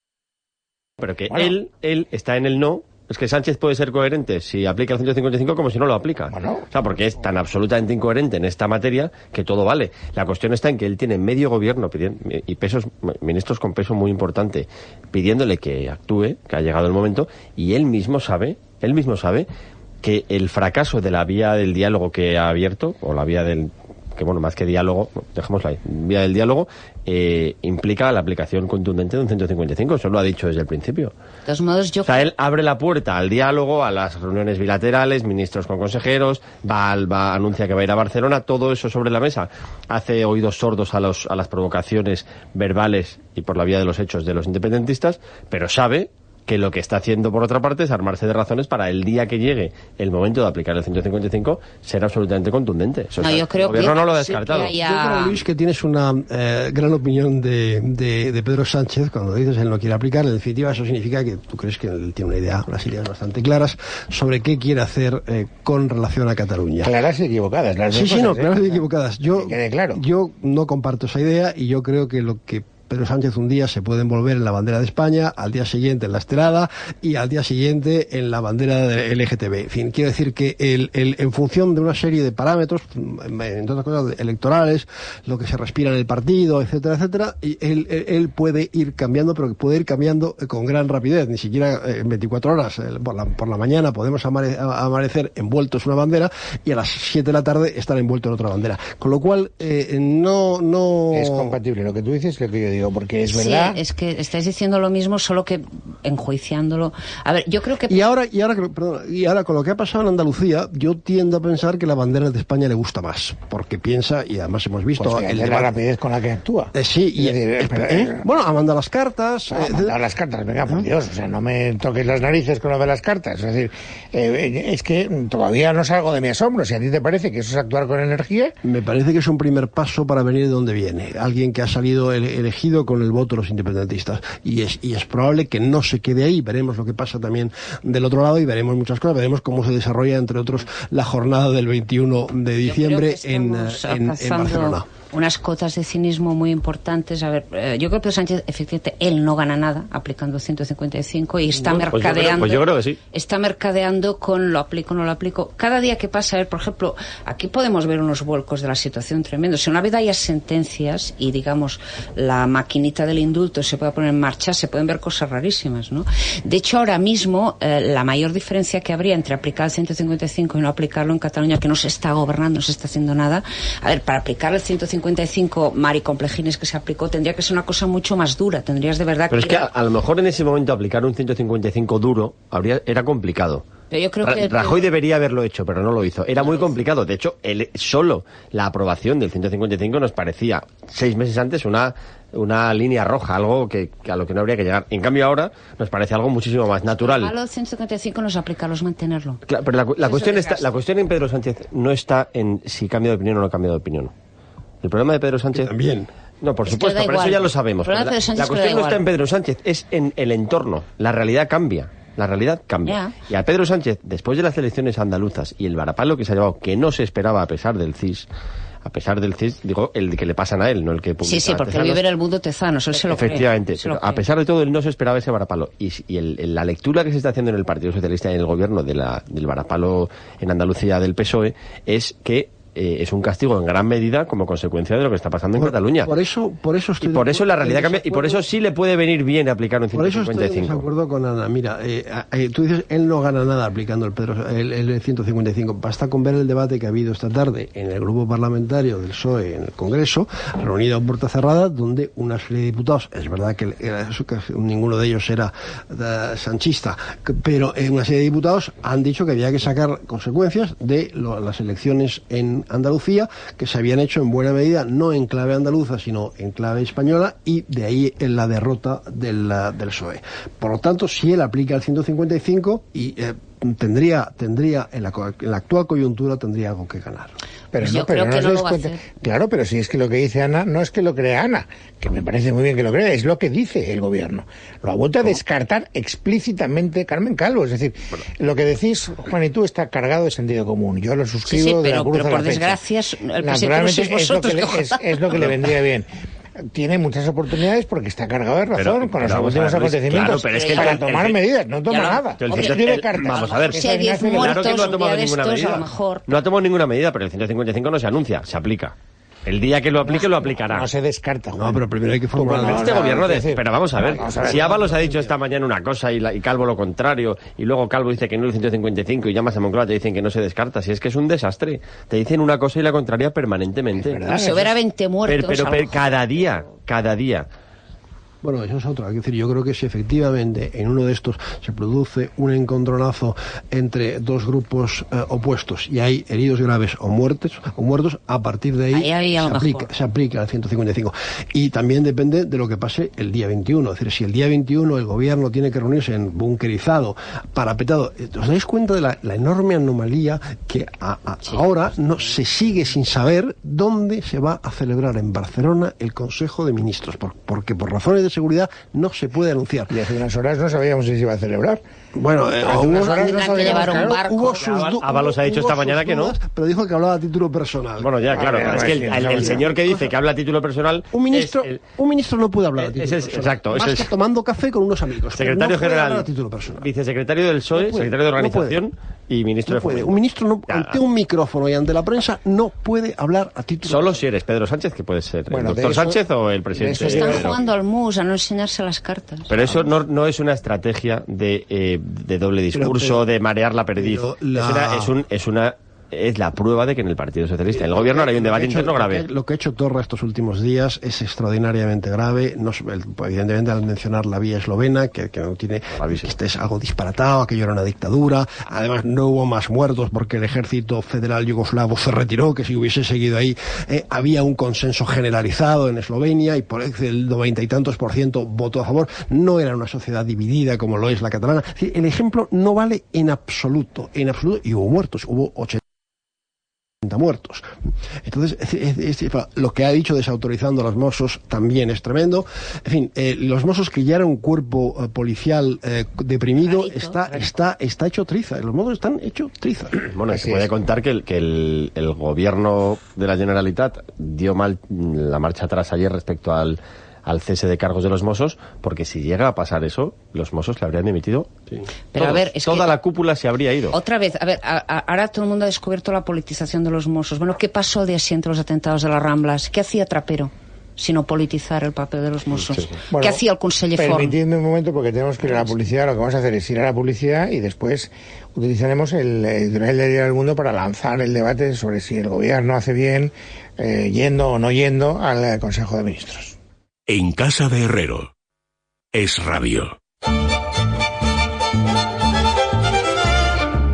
pero que bueno. él él está en el no. Es que Sánchez puede ser coherente si aplica el ciento cincuenta y cinco como si no lo aplica. Bueno. O sea, porque es tan absolutamente incoherente en esta materia que todo vale. La cuestión está en que él tiene medio gobierno pidiendo, y pesos, ministros con peso muy importante pidiéndole que actúe, que ha llegado el momento, y él mismo sabe, él mismo sabe que el fracaso de la vía del diálogo que ha abierto, o la vía del, que bueno, más que diálogo, dejémosla ahí, vía del diálogo, eh, implica la aplicación contundente de un ciento cincuenta y cinco, eso lo ha dicho desde el principio. De todos modos, yo... O sea, él abre la puerta al diálogo, a las reuniones bilaterales, ministros con consejeros, va, va anuncia que va a ir a Barcelona, todo eso sobre la mesa, hace oídos sordos a, los, a las provocaciones verbales y por la vía de los hechos de los independentistas, pero sabe que lo que está haciendo, por otra parte, es armarse de razones para el día que llegue el momento de aplicar el ciento cincuenta y cinco ser absolutamente contundente. Eso no, está, yo creo el gobierno que no lo ha descartado. Sí haya... Yo creo, Luis, que tienes una eh, gran opinión de, de, de Pedro Sánchez cuando dices él no quiere aplicar. En definitiva, eso significa que tú crees que él tiene una idea, unas ideas bastante claras sobre qué quiere hacer eh, con relación a Cataluña. Claras y equivocadas. Las sí, dos sí, cosas, no, ¿eh? claras y equivocadas. Yo, que quede claro. Yo no comparto esa idea y yo creo que lo que Pedro Sánchez un día se puede envolver en la bandera de España, al día siguiente en la estelada y al día siguiente en la bandera del L G T B. En fin, quiero decir que el, el, en función de una serie de parámetros, entre otras cosas electorales, lo que se respira en el partido, etcétera, etcétera, y él, él, él puede ir cambiando, pero puede ir cambiando con gran rapidez. Ni siquiera en veinticuatro horas, por la, por la mañana podemos amare, amanecer envueltos en una bandera y a las siete de la tarde estar envueltos en otra bandera. Con lo cual, eh, no, no... Es compatible lo que tú dices y lo que yo digo. Porque es verdad. Sí, es que estáis diciendo lo mismo, solo que enjuiciándolo. A ver, yo creo que... Y ahora, y ahora, perdón, y ahora con lo que ha pasado en Andalucía, yo tiendo a pensar que la bandera de España le gusta más. Porque piensa, y además hemos visto... Pues el de la rapidez con la que actúa. Eh, sí, y... decir, Eh, pero, eh, bueno, ha mandado las cartas... No, ha mandado las cartas, venga, por Dios. O sea, no me toques las narices con lo de las cartas. Es decir, eh, es que todavía no salgo de mi asombro. Si a ti te parece que eso es actuar con energía... Me parece que es un primer paso para venir de donde viene. Alguien que ha salido elegido con el voto de los independentistas y es, y es probable que no se quede ahí. Veremos lo que pasa también del otro lado y veremos muchas cosas, veremos cómo se desarrolla, entre otros, la jornada del veintiuno de diciembre en, en, en Barcelona. Unas cotas de cinismo muy importantes. A ver, eh, yo creo que Sánchez, efectivamente, él no gana nada aplicando ciento cincuenta y cinco y está bueno, mercadeando. Pues yo, creo, pues yo creo que sí. Está mercadeando con lo aplico, no lo aplico. Cada día que pasa, a ver, por ejemplo, aquí podemos ver unos vuelcos de la situación tremendos. Si una vez haya sentencias y, digamos, la maquinita del indulto se pueda poner en marcha, se pueden ver cosas rarísimas, ¿no? De hecho, ahora mismo, eh, la mayor diferencia que habría entre aplicar el ciento cincuenta y cinco y no aplicarlo en Cataluña, que no se está gobernando, no se está haciendo nada. A ver, para aplicar el ciento cincuenta y cinco maricomplejines que se aplicó, tendría que ser una cosa mucho más dura. Tendrías de verdad Pero que... es que a, a lo mejor en ese momento aplicar un ciento cincuenta y cinco duro habría, era complicado. Pero yo creo que Rajoy debería haberlo hecho, pero no lo hizo. Era muy complicado. De hecho, el, solo la aprobación del ciento cincuenta y cinco nos parecía, seis meses antes, una una línea roja, algo que, que a lo que no habría que llegar. En cambio, ahora nos parece algo muchísimo más natural. A los ciento cincuenta y cinco nos aplica los mantenerlo. Claro, pero la, la, cuestión está, la cuestión en Pedro Sánchez no está en si cambia de opinión o no cambia de opinión. El problema de Pedro Sánchez... También... No, por supuesto, pero eso ya lo sabemos. La, la cuestión no está en Pedro Sánchez, es en el entorno. La realidad cambia. La realidad cambia. Yeah. Y a Pedro Sánchez, después de las elecciones andaluzas y el varapalo que se ha llevado, que no se esperaba a pesar del C I S, a pesar del C I S, digo, el que le pasan a él, no el que publica. Sí, sí, porque vive en el mundo Tezanos, él se lo Efectivamente, cree. Efectivamente, a pesar de todo, él no se esperaba ese varapalo. Y, y el, el, la lectura que se está haciendo en el Partido Socialista y en el gobierno de la, del varapalo en Andalucía del P S O E es que Eh, es un castigo en gran medida como consecuencia de lo que está pasando en por, Cataluña. Por eso, por eso estoy y por eso la realidad cambia y por eso sí le puede venir bien aplicar un ciento cincuenta y cinco. Por eso estoy de acuerdo con Ana. Mira, eh, eh, tú dices él no gana nada aplicando el, Pedro, el, el ciento cincuenta y cinco. Basta con ver el debate que ha habido esta tarde en el grupo parlamentario del P S O E en el Congreso, reunido a puerta cerrada, donde una serie de diputados, es verdad que, era, que ninguno de ellos era uh, sanchista, pero eh, una serie de diputados han dicho que había que sacar consecuencias de lo, las elecciones en Andalucía, que se habían hecho en buena medida no en clave andaluza sino en clave española, y de ahí en la derrota del, del P S O E. Por lo tanto, si él aplica el ciento cincuenta y cinco y eh, tendría tendría en la, en la actual coyuntura tendría algo que ganar. Pero no, pero no, no lo va a hacer. Claro, pero si es que lo que dice Ana no es que lo crea Ana, que me parece muy bien que lo crea, es lo que dice el gobierno. Lo ha vuelto a descartar explícitamente Carmen Calvo. Es decir, bueno, lo que decís, Juan, y tú, está cargado de sentido común. Yo lo suscribo sí, sí, pero, de la cruz pero a por la desgracia, el naturalmente es, vosotros, es, lo que le, es, es lo que le vendría bien. Tiene muchas oportunidades porque está cargado de razón pero, con los últimos acontecimientos, claro, pero es que para el, tomar el, medidas, no toma nada. El, el, el, vamos a ver, si hay diez muertos, claro que no ha tomado ninguna estos, medida. A lo mejor. No ha tomado ninguna medida, pero el ciento cincuenta y cinco no se anuncia, se aplica. El día que lo aplique, no, lo aplicará. No, no se descarta, Juan. No, pero primero hay que formular... No, este no, gobierno... De, pero vamos a ver, vamos a ver si Ábalos ha dicho esta mañana una cosa y, la, y Calvo lo contrario, y luego Calvo dice que no el ciento cincuenta y cinco y llamas a Moncloa te dicen que no se descarta, si es que es un desastre. Te dicen una cosa y la contraria permanentemente. Verdad, si hubiera veinte muertos... Pero, pero, pero cada día, cada día... Bueno, eso es otra. Es decir, yo creo que si efectivamente en uno de estos se produce un encontronazo entre dos grupos eh, opuestos y hay heridos graves o muertes o muertos, a partir de ahí, ahí, ahí se, aplica, se aplica el ciento cincuenta y cinco. Y también depende de lo que pase el día veintiuno. Es decir, si el día veintiuno el gobierno tiene que reunirse en bunkerizado, parapetado, ¿os dais cuenta de la, la enorme anomalía que a, a, sí. ahora no se sigue sin saber dónde se va a celebrar en Barcelona el Consejo de Ministros? Por, porque por razones de seguridad no se puede anunciar. Y hace unas horas no sabíamos si se iba a celebrar. Bueno, eh, hace unas horas no sabíamos, que llevar un barco. Hubo sus Ábalos ha dicho esta mañana que no. Pero dijo que hablaba a título personal. Bueno, ya, claro. Ah, es que el, el, el señor que dice que habla a título personal... Un ministro, el, un ministro no puede hablar a título ese es, personal. Exacto. Más ese que es, tomando café con unos amigos. Secretario no general, a título personal. Vicesecretario del P S O E, no puede, secretario de Organización no y ministro no de Fomento. Un ministro no, ante un micrófono y ante la prensa no puede hablar a título Solo personal. si eres Pedro Sánchez, que puede ser bueno, el doctor eso, Sánchez o el presidente. Están jugando al mus, a no enseñarse las cartas. Pero eso no, no es una estrategia de, eh, de doble discurso, pero, pero, de marear la perdiz. La... Es, una, es, un, es una... es la prueba de que en el Partido Socialista, en el gobierno, ahora hay un debate interno grave. Lo que, lo que ha hecho Torra estos últimos días es extraordinariamente grave. No, evidentemente, al mencionar la vía eslovena, que, que no tiene, que este es algo disparatado, aquello era una dictadura. Además, no hubo más muertos porque el ejército federal yugoslavo se retiró, que si hubiese seguido ahí, eh, había un consenso generalizado en Eslovenia y por el noventa y tantos por ciento votó a favor. No era una sociedad dividida como lo es la catalana. Es decir, el ejemplo no vale en absoluto, en absoluto, y hubo muertos, hubo ochenta muertos. Entonces, es, es, es, lo que ha dicho desautorizando a los Mossos también es tremendo. En fin, eh, los Mossos, que ya era un cuerpo eh, policial eh, deprimido, Clarito, está, claro. está, está hecho triza. Los Mossos están hechos triza. Bueno, Así se puede es. contar que, el, que el, el gobierno de la Generalitat dio mal la marcha atrás ayer respecto al al cese de cargos de los Mossos, porque si llega a pasar eso, los Mossos le habrían dimitido. Sí. Pero Todos, a ver, es toda que la cúpula se habría ido. Otra vez, a ver, a, a, ahora todo el mundo ha descubierto la politización de los Mossos. Bueno, ¿qué pasó al día siguiente de los atentados de las Ramblas? ¿Qué hacía Trapero? Sino politizar el papel de los Mossos. Sí, sí. Bueno, ¿qué hacía el conseller Forn? Permitidme un momento, porque tenemos que ir a la publicidad. Lo que vamos a hacer es ir a la publicidad y después utilizaremos el editorial de Diario del Mundo para lanzar el debate sobre si el gobierno hace bien eh, yendo o no yendo al Consejo de Ministros. En casa de Herrero. Es Radio.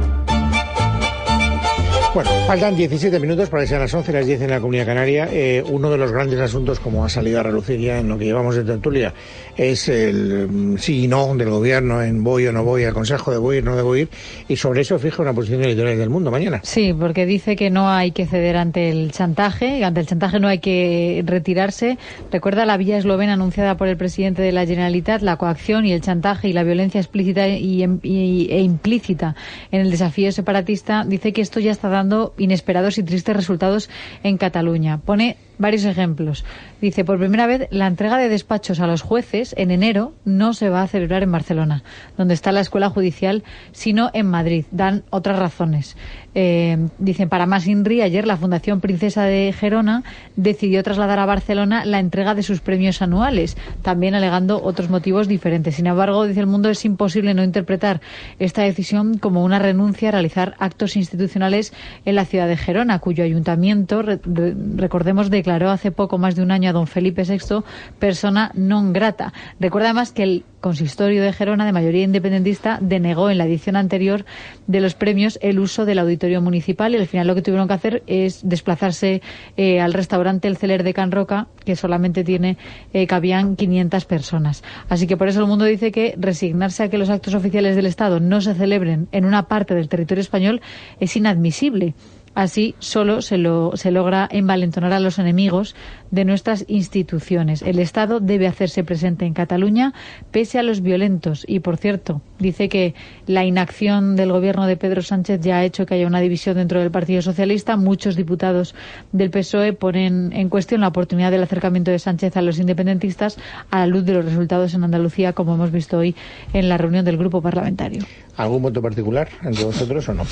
Bueno, faltan diecisiete minutos para que sean las once, las diez en la Comunidad Canaria. Eh, uno de los grandes asuntos, como ha salido a relucir ya en lo que llevamos de tertulia, es el um, sí y no del gobierno en voy o no voy al Consejo, de voy o no debo ir, y sobre eso fija una posición editorial del Mundo mañana. Sí, porque dice que no hay que ceder ante el chantaje, ante el chantaje no hay que retirarse. Recuerda la vía eslovena anunciada por el presidente de la Generalitat, la coacción y el chantaje y la violencia explícita y, y, e implícita en el desafío separatista. Dice que esto ya está dando inesperados y tristes resultados en Cataluña. Pone varios ejemplos. Dice, por primera vez, la entrega de despachos a los jueces en enero no se va a celebrar en Barcelona, donde está la escuela judicial, sino en Madrid. Dan otras razones. Eh, dicen, para más INRI, ayer la Fundación Princesa de Gerona decidió trasladar a Barcelona la entrega de sus premios anuales, también alegando otros motivos diferentes. Sin embargo, dice El Mundo, es imposible no interpretar esta decisión como una renuncia a realizar actos institucionales en la ciudad de Gerona, cuyo ayuntamiento, re, re, recordemos, declaró hace poco más de un año a don Felipe sexto persona non grata. Recuerda además que el consistorio de Gerona, de mayoría independentista, denegó en la edición anterior de los premios el uso del auditorio municipal, y al final lo que tuvieron que hacer es desplazarse eh, al restaurante El Celer de Can Roca, que solamente tiene eh, cabían quinientas personas. Así que por eso El Mundo dice que resignarse a que los actos oficiales del Estado no se celebren en una parte del territorio español es inadmisible. Así solo se, lo, se logra envalentonar a los enemigos de nuestras instituciones. El Estado debe hacerse presente en Cataluña pese a los violentos. Y, por cierto, dice que la inacción del gobierno de Pedro Sánchez ya ha hecho que haya una división dentro del Partido Socialista. Muchos diputados del P S O E ponen en cuestión la oportunidad del acercamiento de Sánchez a los independentistas a la luz de los resultados en Andalucía, como hemos visto hoy en la reunión del grupo parlamentario. ¿Algún voto particular entre vosotros o no?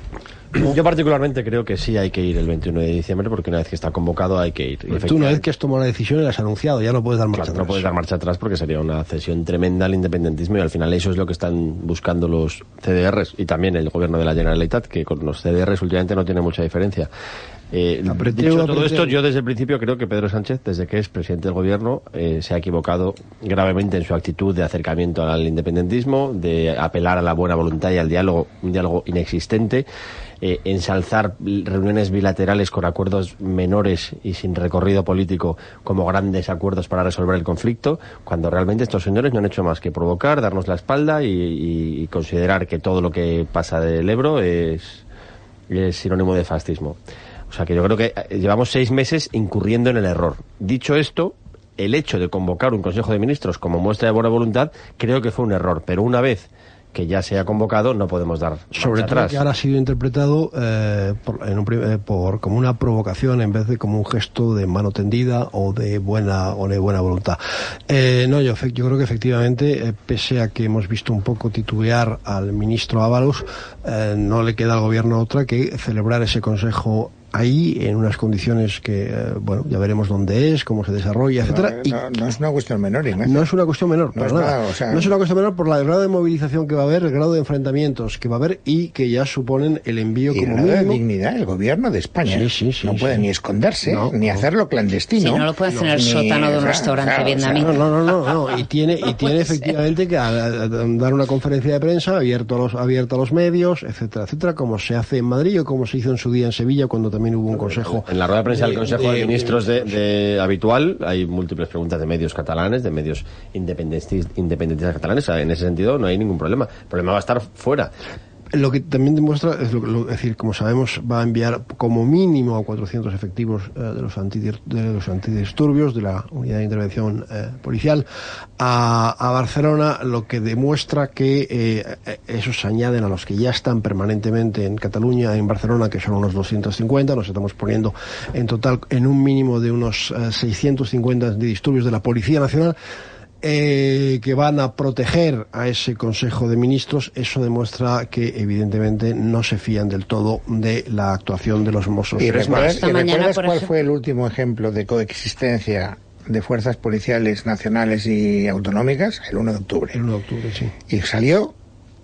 Yo particularmente creo que sí hay que ir el veintiuno de diciembre, porque una vez que está convocado hay que ir. Tú una vez que has tomado la decisión y la has anunciado, ya no puedes dar marcha claro, atrás. No puedes dar marcha atrás porque sería una cesión tremenda al independentismo, y al final eso es lo que están buscando los C D Rs y también el gobierno de la Generalitat, que con los C D Rs últimamente no tiene mucha diferencia. Eh, apreteo, dicho todo apreteo. esto, yo desde el principio creo que Pedro Sánchez, desde que es presidente del gobierno, eh, se ha equivocado gravemente en su actitud de acercamiento al independentismo, de apelar a la buena voluntad y al diálogo, un diálogo inexistente, eh, ensalzar reuniones bilaterales con acuerdos menores y sin recorrido político como grandes acuerdos para resolver el conflicto, cuando realmente estos señores no han hecho más que provocar, darnos la espalda y, y, y considerar que todo lo que pasa del Ebro es, es sinónimo de fascismo. O sea que yo creo que llevamos seis meses incurriendo en el error. Dicho esto, el hecho de convocar un Consejo de Ministros como muestra de buena voluntad creo que fue un error, pero una vez que ya se ha convocado no podemos dar sobre todo atrás. Que ahora ha sido interpretado eh, por, en un, eh, por como una provocación en vez de como un gesto de mano tendida o de buena o de buena voluntad. Eh, no, yo, yo creo que efectivamente, eh, pese a que hemos visto un poco titubear al ministro Ábalos, eh, no le queda al gobierno otra que celebrar ese consejo ahí en unas condiciones que, eh, bueno, ya veremos dónde es, cómo se desarrolla, etcétera. No, no, no es una cuestión menor, Ignacio. No es una cuestión menor, no para es nada. nada, o sea... No es una cuestión menor por el grado de movilización que va a haber, el grado de enfrentamientos que va a haber y que ya suponen el envío y como grado mínimo. de dignidad el gobierno de España. Sí, sí, sí, no sí. puede ni esconderse, no, ni no. hacerlo clandestino. Sí, no lo puede hacer en el ni, sótano de un o sea, restaurante claro, vietnamita. o sea, No, no, no, no, no. Y tiene, y tiene efectivamente que a, a, a dar una conferencia de prensa abierto a los, abierta a los medios, etcétera, etcétera, como se hace en Madrid o como se hizo en su día en Sevilla cuando también hubo un consejo. En la rueda de prensa del de- Consejo de, de- Ministros de, de habitual hay múltiples preguntas de medios catalanes, de medios independentistas, independentistas catalanes. En ese sentido no hay ningún problema. El problema va a estar fuera. Lo que también demuestra es, lo, lo, es decir, como sabemos, va a enviar como mínimo a cuatrocientos efectivos eh, de los antidir, de los antidisturbios, de la unidad de intervención eh, policial, a, a Barcelona, lo que demuestra que eh, esos se añaden a los que ya están permanentemente en Cataluña, en Barcelona, que son unos doscientos cincuenta, nos estamos poniendo en total en un mínimo de unos eh, seiscientos cincuenta antidisturbios de la Policía Nacional, Eh, que van a proteger a ese Consejo de Ministros. Eso demuestra que evidentemente no se fían del todo de la actuación de los Mossos. ¿Y Es recuerdas, más, y mañana, recuerdas por cuál ejemplo- fue el último ejemplo de coexistencia de fuerzas policiales nacionales y autonómicas? El uno de octubre. el uno de octubre, sí. Y salió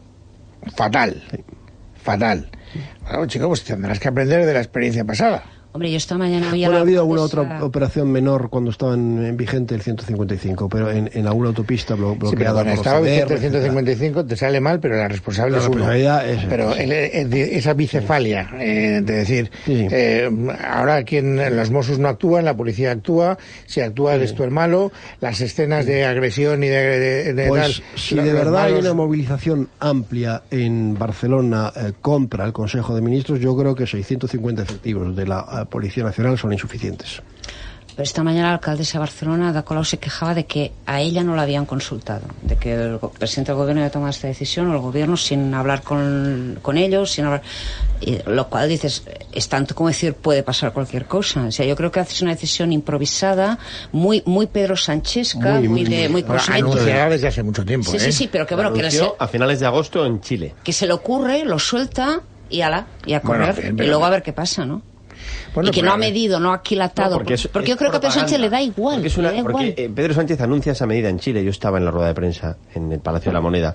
fatal. Fatal. Bueno, chico, pues tendrás que aprender de la experiencia pasada. Hombre, yo esta mañana había... Bueno, ha habido alguna otra operación menor cuando estaba en, en vigente el ciento cincuenta y cinco, pero en, en alguna autopista blo bloqueada. Sí, pero cuando por estaba vigente el C D R, ciento cincuenta y cinco te sale mal, pero la responsable la es uno. Es, pero el, el, esa bicefalia, eh, de decir, sí, sí. Eh, ahora quien los Mossos no actúan, la policía actúa, si actúa eres tú el malo, las escenas de agresión y de... de, de pues tal, si de verdad malos... hay una movilización amplia en Barcelona eh, contra el Consejo de Ministros, yo creo que seiscientos cincuenta efectivos de la uh, Policía Nacional son insuficientes. Pero esta mañana la alcaldesa de Barcelona, Ada Colau, se quejaba de que a ella no la habían consultado, de que el presidente del gobierno había tomado esta decisión, o el gobierno, sin hablar con, con ellos, sin hablar... Y lo cual, dices, es tanto como decir, puede pasar cualquier cosa. O sea, yo creo que haces una decisión improvisada, muy muy Pedro Sanchesca, muy, muy, muy de... Muy anunciada desde hace mucho tiempo, Sí, ¿eh? sí, sí, pero que bueno... que se, a finales de agosto en Chile. Que se le ocurre, lo suelta y ala, y a correr, bueno, bien, y luego a ver qué pasa, ¿no? Bueno, y que no ha medido, no ha aquilatado. No, porque, es, porque yo creo que a Pedro Sánchez le da igual. Porque, es una, le da porque igual. Eh, Pedro Sánchez anuncia esa medida en Chile. Yo estaba en la rueda de prensa en el Palacio de la Moneda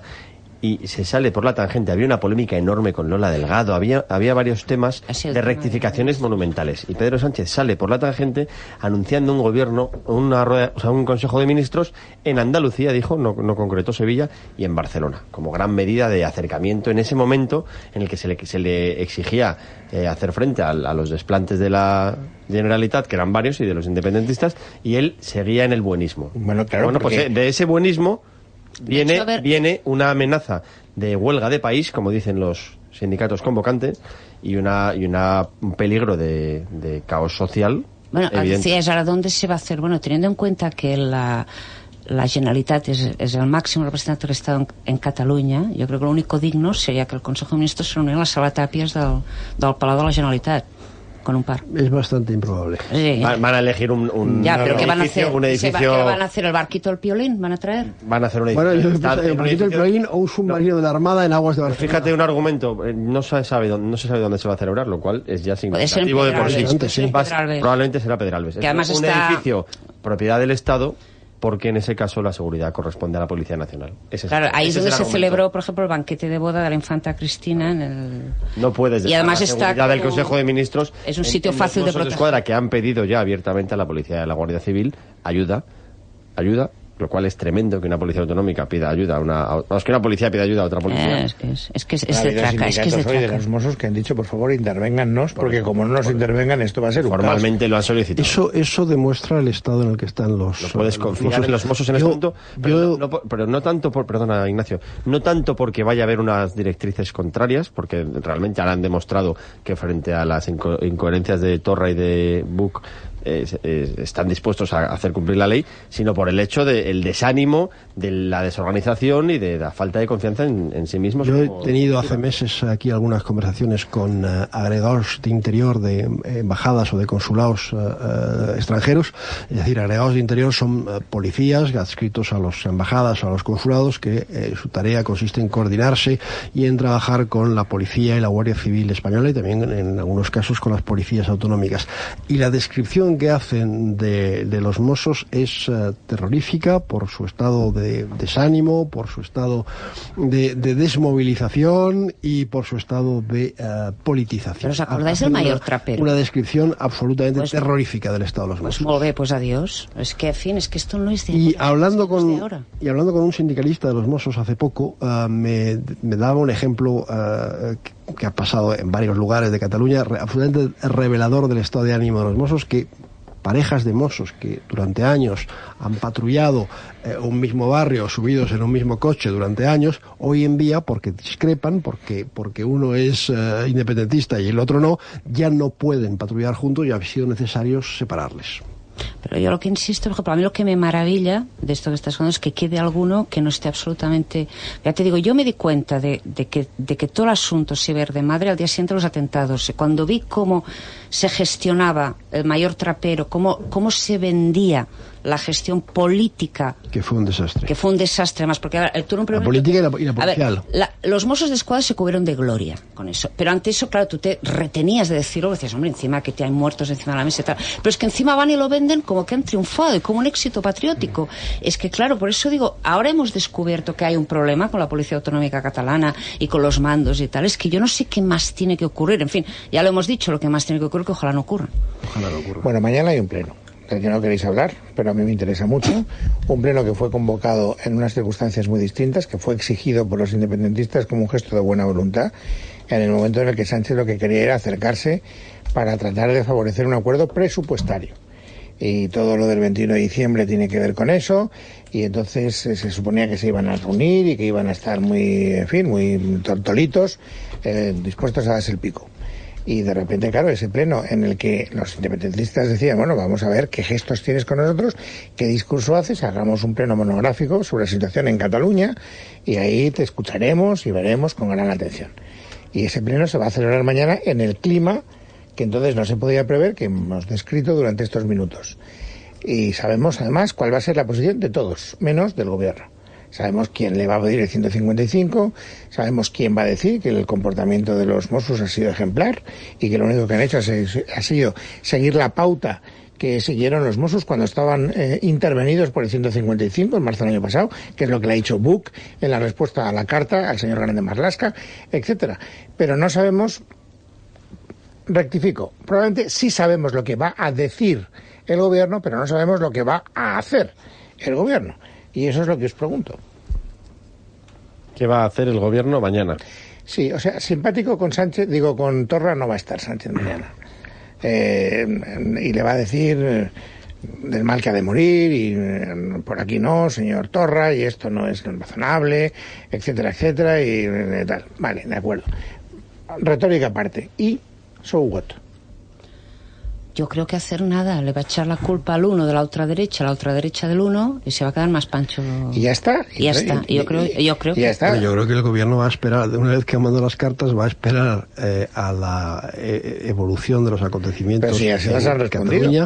y se sale por la tangente. Había una polémica enorme con Lola Delgado. Había, había varios temas de rectificaciones de monumentales. Y Pedro Sánchez sale por la tangente anunciando un gobierno, una rueda, o sea, un Consejo de Ministros en Andalucía, dijo, no, no concretó Sevilla, y en Barcelona, como gran medida de acercamiento en ese momento en el que se le, se le exigía eh, hacer frente a, a los desplantes de la Generalitat, que eran varios, y de los independentistas, y él seguía en el buenismo. Bueno, claro, bueno porque... pues de ese buenismo viene, hecho, ver... viene una amenaza de huelga de país, como dicen los sindicatos convocantes, y una y una un peligro de, de caos social. Bueno, decías, ¿ahora dónde se va a hacer? Bueno, teniendo en cuenta que la, la Generalitat es, es el máximo representante del Estado en, en Cataluña, yo creo que lo único digno sería que el Consejo de Ministros se reuniera en la sala Tàpies del, del Palau de la Generalitat. Con un par. Es bastante improbable. Sí. Va, van a elegir un, un, ya, pero un ¿qué van a edificio, hacer? un edificio... ¿Qué van a hacer? ¿El barquito del Piolín? ¿Van a traer? Van a hacer un edificio. Bueno, yo pensaba, el barquito del Piolín o un submarino no. de la Armada en aguas de Barcelona. Fíjate, un argumento, eh, no se sabe dónde, no se sabe dónde se va a celebrar, lo cual es ya significativo de por sí. sí. Va, probablemente será Pedralbes. Que además un está... edificio propiedad del Estado, porque en ese caso la seguridad corresponde a la Policía Nacional. Ese claro, es, ahí es donde es se argumento. celebró, por ejemplo, el banquete de boda de la infanta Cristina en el... No puedes dejar y además la está seguridad del Consejo de Ministros. Es un sitio en, fácil en de los proteger. de escuadra que han pedido ya abiertamente a la policía y a la Guardia Civil ayuda, ayuda, lo cual es tremendo que una policía autonómica pida ayuda a una... A, no, es que una policía pida ayuda a otra policía. Eh, es que es, es, que es, es de traca, es que es de traca. de los Mossos que han dicho, por favor, intervéngannos, porque como no nos intervengan, esto va a ser un Formalmente caos. Lo han solicitado. Eso, eso demuestra el estado en el que están los... No puedes los confiar Mossos. en los Mossos en este yo, momento, pero, yo... no, no, pero no tanto por... Perdona, Ignacio. No tanto porque vaya a haber unas directrices contrarias, porque realmente ahora han demostrado que frente a las inco incoherencias de Torra y de Buch Eh, eh, están dispuestos a hacer cumplir la ley, sino por el hecho del de, desánimo, de la desorganización y de la falta de confianza en, en sí mismos. Yo he como... tenido hace meses aquí algunas conversaciones con uh, agregados de interior de eh, embajadas o de consulados uh, uh, extranjeros, es decir, agregados de interior son uh, policías adscritos a las embajadas o a los consulados que eh, su tarea consiste en coordinarse y en trabajar con la policía y la Guardia Civil española y también en algunos casos con las policías autonómicas. Y la descripción que hacen de, de los Mossos es uh, terrorífica por su estado de desánimo, por su estado de, de desmovilización y por su estado de uh, politización. ¿Pero os acordáis del mayor trapero? Una descripción absolutamente pues, terrorífica del estado de los Mossos. Pues molt bé, pues adiós. Es que, en fin, es que esto no es de y ahora, hablando es con de ahora. Y hablando con un sindicalista de los Mossos hace poco, uh, me, me daba un ejemplo uh, que, que ha pasado en varios lugares de Cataluña, re, absolutamente revelador del estado de ánimo de los Mossos, que parejas de mozos que durante años han patrullado eh, un mismo barrio, subidos en un mismo coche durante años, hoy en día, porque discrepan, porque, porque uno es eh, independentista y el otro no, ya no pueden patrullar juntos y ha sido necesario separarles. Pero yo lo que insisto, por ejemplo, a mí lo que me maravilla de esto que estás hablando es que quede alguno que no esté absolutamente... Ya te digo, yo me di cuenta de, de, que, de que todo el asunto se iba de madre al día siguiente de los atentados. Cuando vi cómo se gestionaba el mayor trapero, cómo, cómo se vendía la gestión política. Que fue un desastre. Que fue un desastre, además, porque el turno La política y la, y la policial. A ver, la, los Mossos de Escuadra se cubrieron de gloria con eso. Pero ante eso, claro, tú te retenías de decirlo, decías, hombre, encima que te hay muertos encima de la mesa y tal. Pero es que encima van y lo venden como que han triunfado y como un éxito patriótico. Es que, claro, por eso digo, ahora hemos descubierto que hay un problema con la Policía Autonómica Catalana y con los mandos y tal. Es que yo no sé qué más tiene que ocurrir. En fin, ya lo hemos dicho, lo que más tiene que ocurrir, que ojalá no ocurra. Ojalá no ocurra. Bueno, mañana hay un pleno, del que no queréis hablar, pero a mí me interesa mucho. Un pleno que fue convocado en unas circunstancias muy distintas, que fue exigido por los independentistas como un gesto de buena voluntad, en el momento en el que Sánchez lo que quería era acercarse para tratar de favorecer un acuerdo presupuestario. Y todo lo del veintiuno de diciembre tiene que ver con eso, y entonces eh, se suponía que se iban a reunir y que iban a estar muy, en fin, muy tortolitos, eh, dispuestos a darse el pico. Y de repente, claro, ese pleno en el que los independentistas decían, bueno, vamos a ver qué gestos tienes con nosotros, qué discurso haces, hagamos un pleno monográfico sobre la situación en Cataluña, y ahí te escucharemos y veremos con gran atención. Y ese pleno se va a celebrar mañana en el clima que entonces no se podía prever, que hemos descrito durante estos minutos. Y sabemos además cuál va a ser la posición de todos, menos del gobierno. Sabemos quién le va a pedir el ciento cincuenta y cinco, sabemos quién va a decir que el comportamiento de los Mossos ha sido ejemplar y que lo único que han hecho ha sido seguir la pauta que siguieron los Mossos cuando estaban eh, intervenidos por el ciento cincuenta y cinco en marzo del año pasado, que es lo que le ha dicho Buch en la respuesta a la carta al señor Grande Marlaska, etcétera. Pero no sabemos... Rectifico, probablemente sí sabemos lo que va a decir el gobierno, pero no sabemos lo que va a hacer el gobierno. Y eso es lo que os pregunto. ¿Qué va a hacer el gobierno mañana? Sí, o sea, simpático con Sánchez, digo, con Torra no va a estar Sánchez mañana. Eh, y le va a decir eh, del mal que ha de morir, y eh, por aquí no, señor Torra, y esto no es razonable, etcétera, etcétera, y eh, tal. Vale, de acuerdo. Retórica aparte. Y so what? Yo creo que hacer nada, le va a echar la culpa al uno de la otra derecha, a la otra derecha del uno, y se va a quedar más pancho. Y ya está. Y ya está. Y yo creo, yo creo y ya que está. Bueno, yo creo que el gobierno va a esperar, una vez que ha mandado las cartas, va a esperar eh, a la eh, evolución de los acontecimientos. Pero si ya se las han respondido. Cataluña.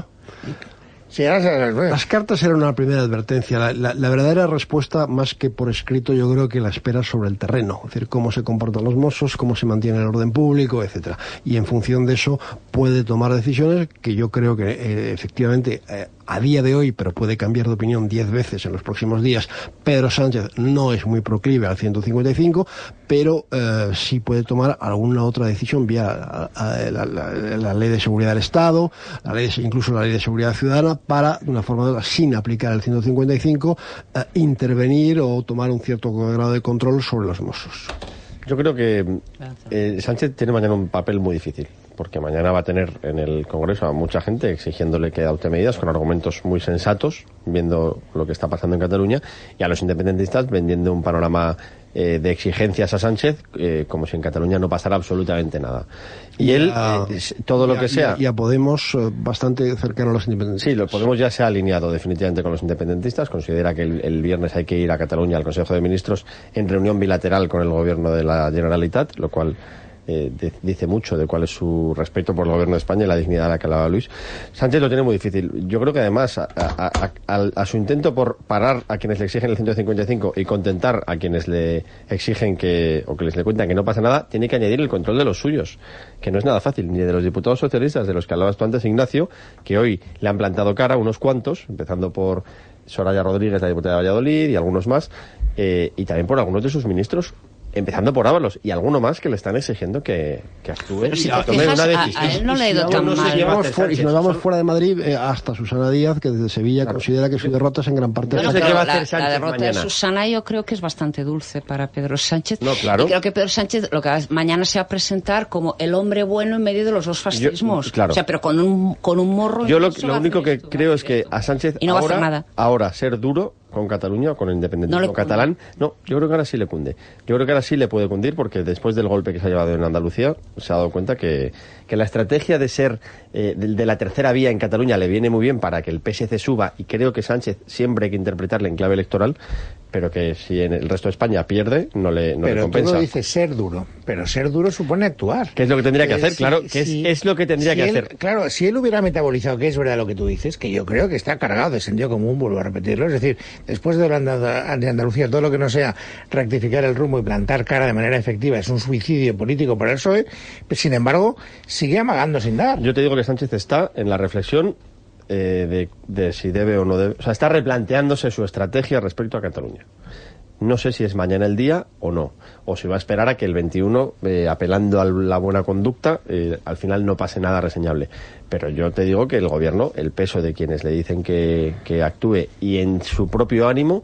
Sí, ahora se las respondido. Las cartas eran una primera advertencia. La, la, la verdadera respuesta, más que por escrito, yo creo que la espera sobre el terreno. Es decir, cómo se comportan los Mossos, cómo se mantiene el orden público, etcétera. Y en función de eso puede tomar decisiones que yo creo que eh, efectivamente eh, a día de hoy, pero puede cambiar de opinión diez veces en los próximos días. Pedro Sánchez no es muy proclive al ciento cincuenta y cinco, pero eh, sí puede tomar alguna otra decisión vía a, a, la, la, la ley de seguridad del Estado, la ley de, incluso la ley de seguridad ciudadana, para, de una forma u otra, sin aplicar el ciento cincuenta y cinco, eh, intervenir o tomar un cierto grado de control sobre los Mossos. Yo creo que eh, Sánchez tiene mañana un papel muy difícil, porque mañana va a tener en el Congreso a mucha gente exigiéndole que adopte medidas con argumentos muy sensatos, viendo lo que está pasando en Cataluña, y a los independentistas vendiendo un panorama eh, de exigencias a Sánchez, eh, como si en Cataluña no pasara absolutamente nada. Y, y él, a, eh, todo lo y a, que sea... Y a Podemos eh, bastante cercano a los independentistas. Sí, lo Podemos ya se ha alineado definitivamente con los independentistas, considera que el, el viernes hay que ir a Cataluña al Consejo de Ministros en reunión bilateral con el gobierno de la Generalitat, lo cual... Eh, de, dice mucho de cuál es su respeto por el gobierno de España y la dignidad de la que hablaba Luis. Sánchez lo tiene muy difícil. Yo creo que además a, a, a, a su intento por parar a quienes le exigen el ciento cincuenta y cinco y contentar a quienes le exigen que, o que les le cuentan que no pasa nada, tiene que añadir el control de los suyos, que no es nada fácil, ni de los diputados socialistas de los que hablabas tú antes, Ignacio, que hoy le han plantado cara unos cuantos, empezando por Soraya Rodríguez, la diputada de Valladolid, y algunos más, eh, y también por algunos de sus ministros, empezando por Ábalos y alguno más que le están exigiendo que, que actúe pero si y que tome fijas, una decisión. A, a él no le ha ido si tan no, mal. Si vamos fuera, y si nos vamos Son... fuera de Madrid, eh, hasta Susana Díaz, que desde Sevilla claro. considera que su derrota es en gran parte... Bueno, no sé qué va a hacer la, Sánchez la derrota mañana. de Susana yo creo que es bastante dulce para Pedro Sánchez. No, claro. Y creo que Pedro Sánchez lo que va, mañana se va a presentar como el hombre bueno en medio de los dos fascismos. Yo, claro. O sea, pero con un, con un morro... Yo lo, lo único que creo es que a Sánchez y no ahora, va a hacer nada. ahora ser duro con Cataluña o con el independentismo no catalán, no, yo creo que ahora sí le cunde. Yo creo que ahora sí le puede cundir porque después del golpe que se ha llevado en Andalucía se ha dado cuenta que, que la estrategia de ser eh, de, de la tercera vía en Cataluña le viene muy bien para que el P S C suba, y creo que Sánchez siempre hay que interpretarle en clave electoral, pero que si en el resto de España pierde, no le, no pero le compensa. Pero tú lo dices ser duro, pero ser duro supone actuar. ¿Qué es lo que tendría que hacer? Eh, si, claro, que si, es, es lo que tendría si que él, hacer. Claro, si él hubiera metabolizado, que es verdad lo que tú dices, que yo creo que está cargado de sentido común, vuelvo a repetirlo, es decir, después de, de Andalucía, todo lo que no sea rectificar el rumbo y plantar cara de manera efectiva es un suicidio político para el P S O E, sin embargo, sigue amagando sin dar. Yo te digo que Sánchez está en la reflexión eh, de, de si debe o no debe, o sea, está replanteándose su estrategia respecto a Cataluña. No sé si es mañana el día o no, o si va a esperar a que el veintiuno, eh, apelando a la buena conducta, eh, al final no pase nada reseñable. Pero yo te digo que el gobierno, el peso de quienes le dicen que, que actúe y en su propio ánimo,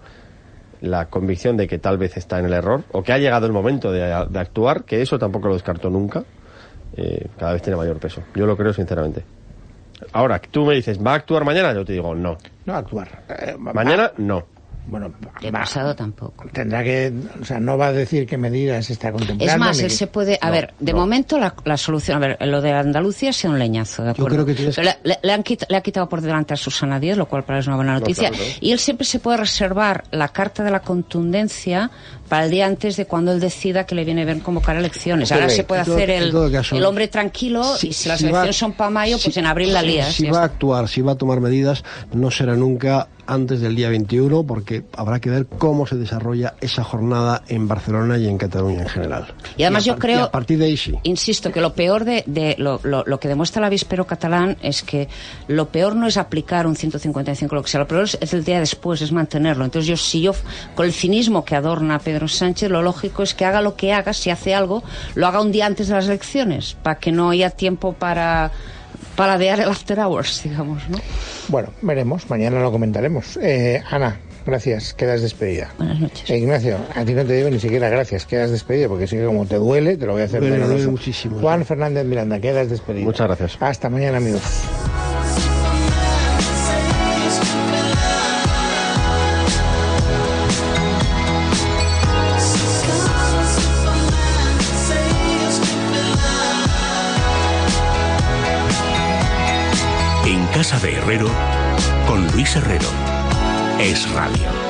la convicción de que tal vez está en el error, o que ha llegado el momento de, de actuar, que eso tampoco lo descarto nunca, eh, cada vez tiene mayor peso. Yo lo creo sinceramente. Ahora, tú me dices, ¿va a actuar mañana? Yo te digo, no. No actuar. Eh, mañana, no. Bueno, de pasado tampoco. Tendrá que, o sea, no va a decir qué medidas está contemplando. Es más, él que... se puede, a no, ver, de no. momento la, la solución, a ver, lo de Andalucía ha sido un leñazo, ¿de acuerdo? Yo creo que tienes... le, le, le, han quitado, le ha quitado por delante a Susana Díaz, lo cual para él es una buena noticia, no, claro, no. Y él siempre se puede reservar la carta de la contundencia para el día antes de cuando él decida que le viene bien convocar elecciones. Ahora se puede todo, hacer el, caso, el hombre tranquilo si, y si las si elecciones va, son para mayo, pues si, en abril la lía. Si va a actuar, si va a tomar medidas, no será nunca antes del día veintiuno, porque habrá que ver cómo se desarrolla esa jornada en Barcelona y en Cataluña en general. Y además y yo creo, a partir de ahí sí. Insisto, que lo peor de, de lo, lo, lo que demuestra el avispero catalán es que lo peor no es aplicar un ciento cincuenta y cinco, lo que sea, lo peor es, es el día después, es mantenerlo. Entonces yo, si yo, con el cinismo que adorna a Pedro Sánchez, lo lógico es que haga lo que haga, si hace algo, lo haga un día antes de las elecciones, para que no haya tiempo para... paladear el after hours, digamos, ¿no? Bueno, veremos, mañana lo comentaremos. Eh, Ana, gracias, quedas despedida. Buenas noches. Eh, Ignacio, a ti no te digo ni siquiera gracias, quedas despedida, porque sí que como te duele, te lo voy a hacer Me duele doloroso. muchísimo. Juan Sí. Fernández Miranda, quedas despedida. Muchas gracias. Hasta mañana, amigos. En Casa de Herrero, con Luis Herrero. Es Radio.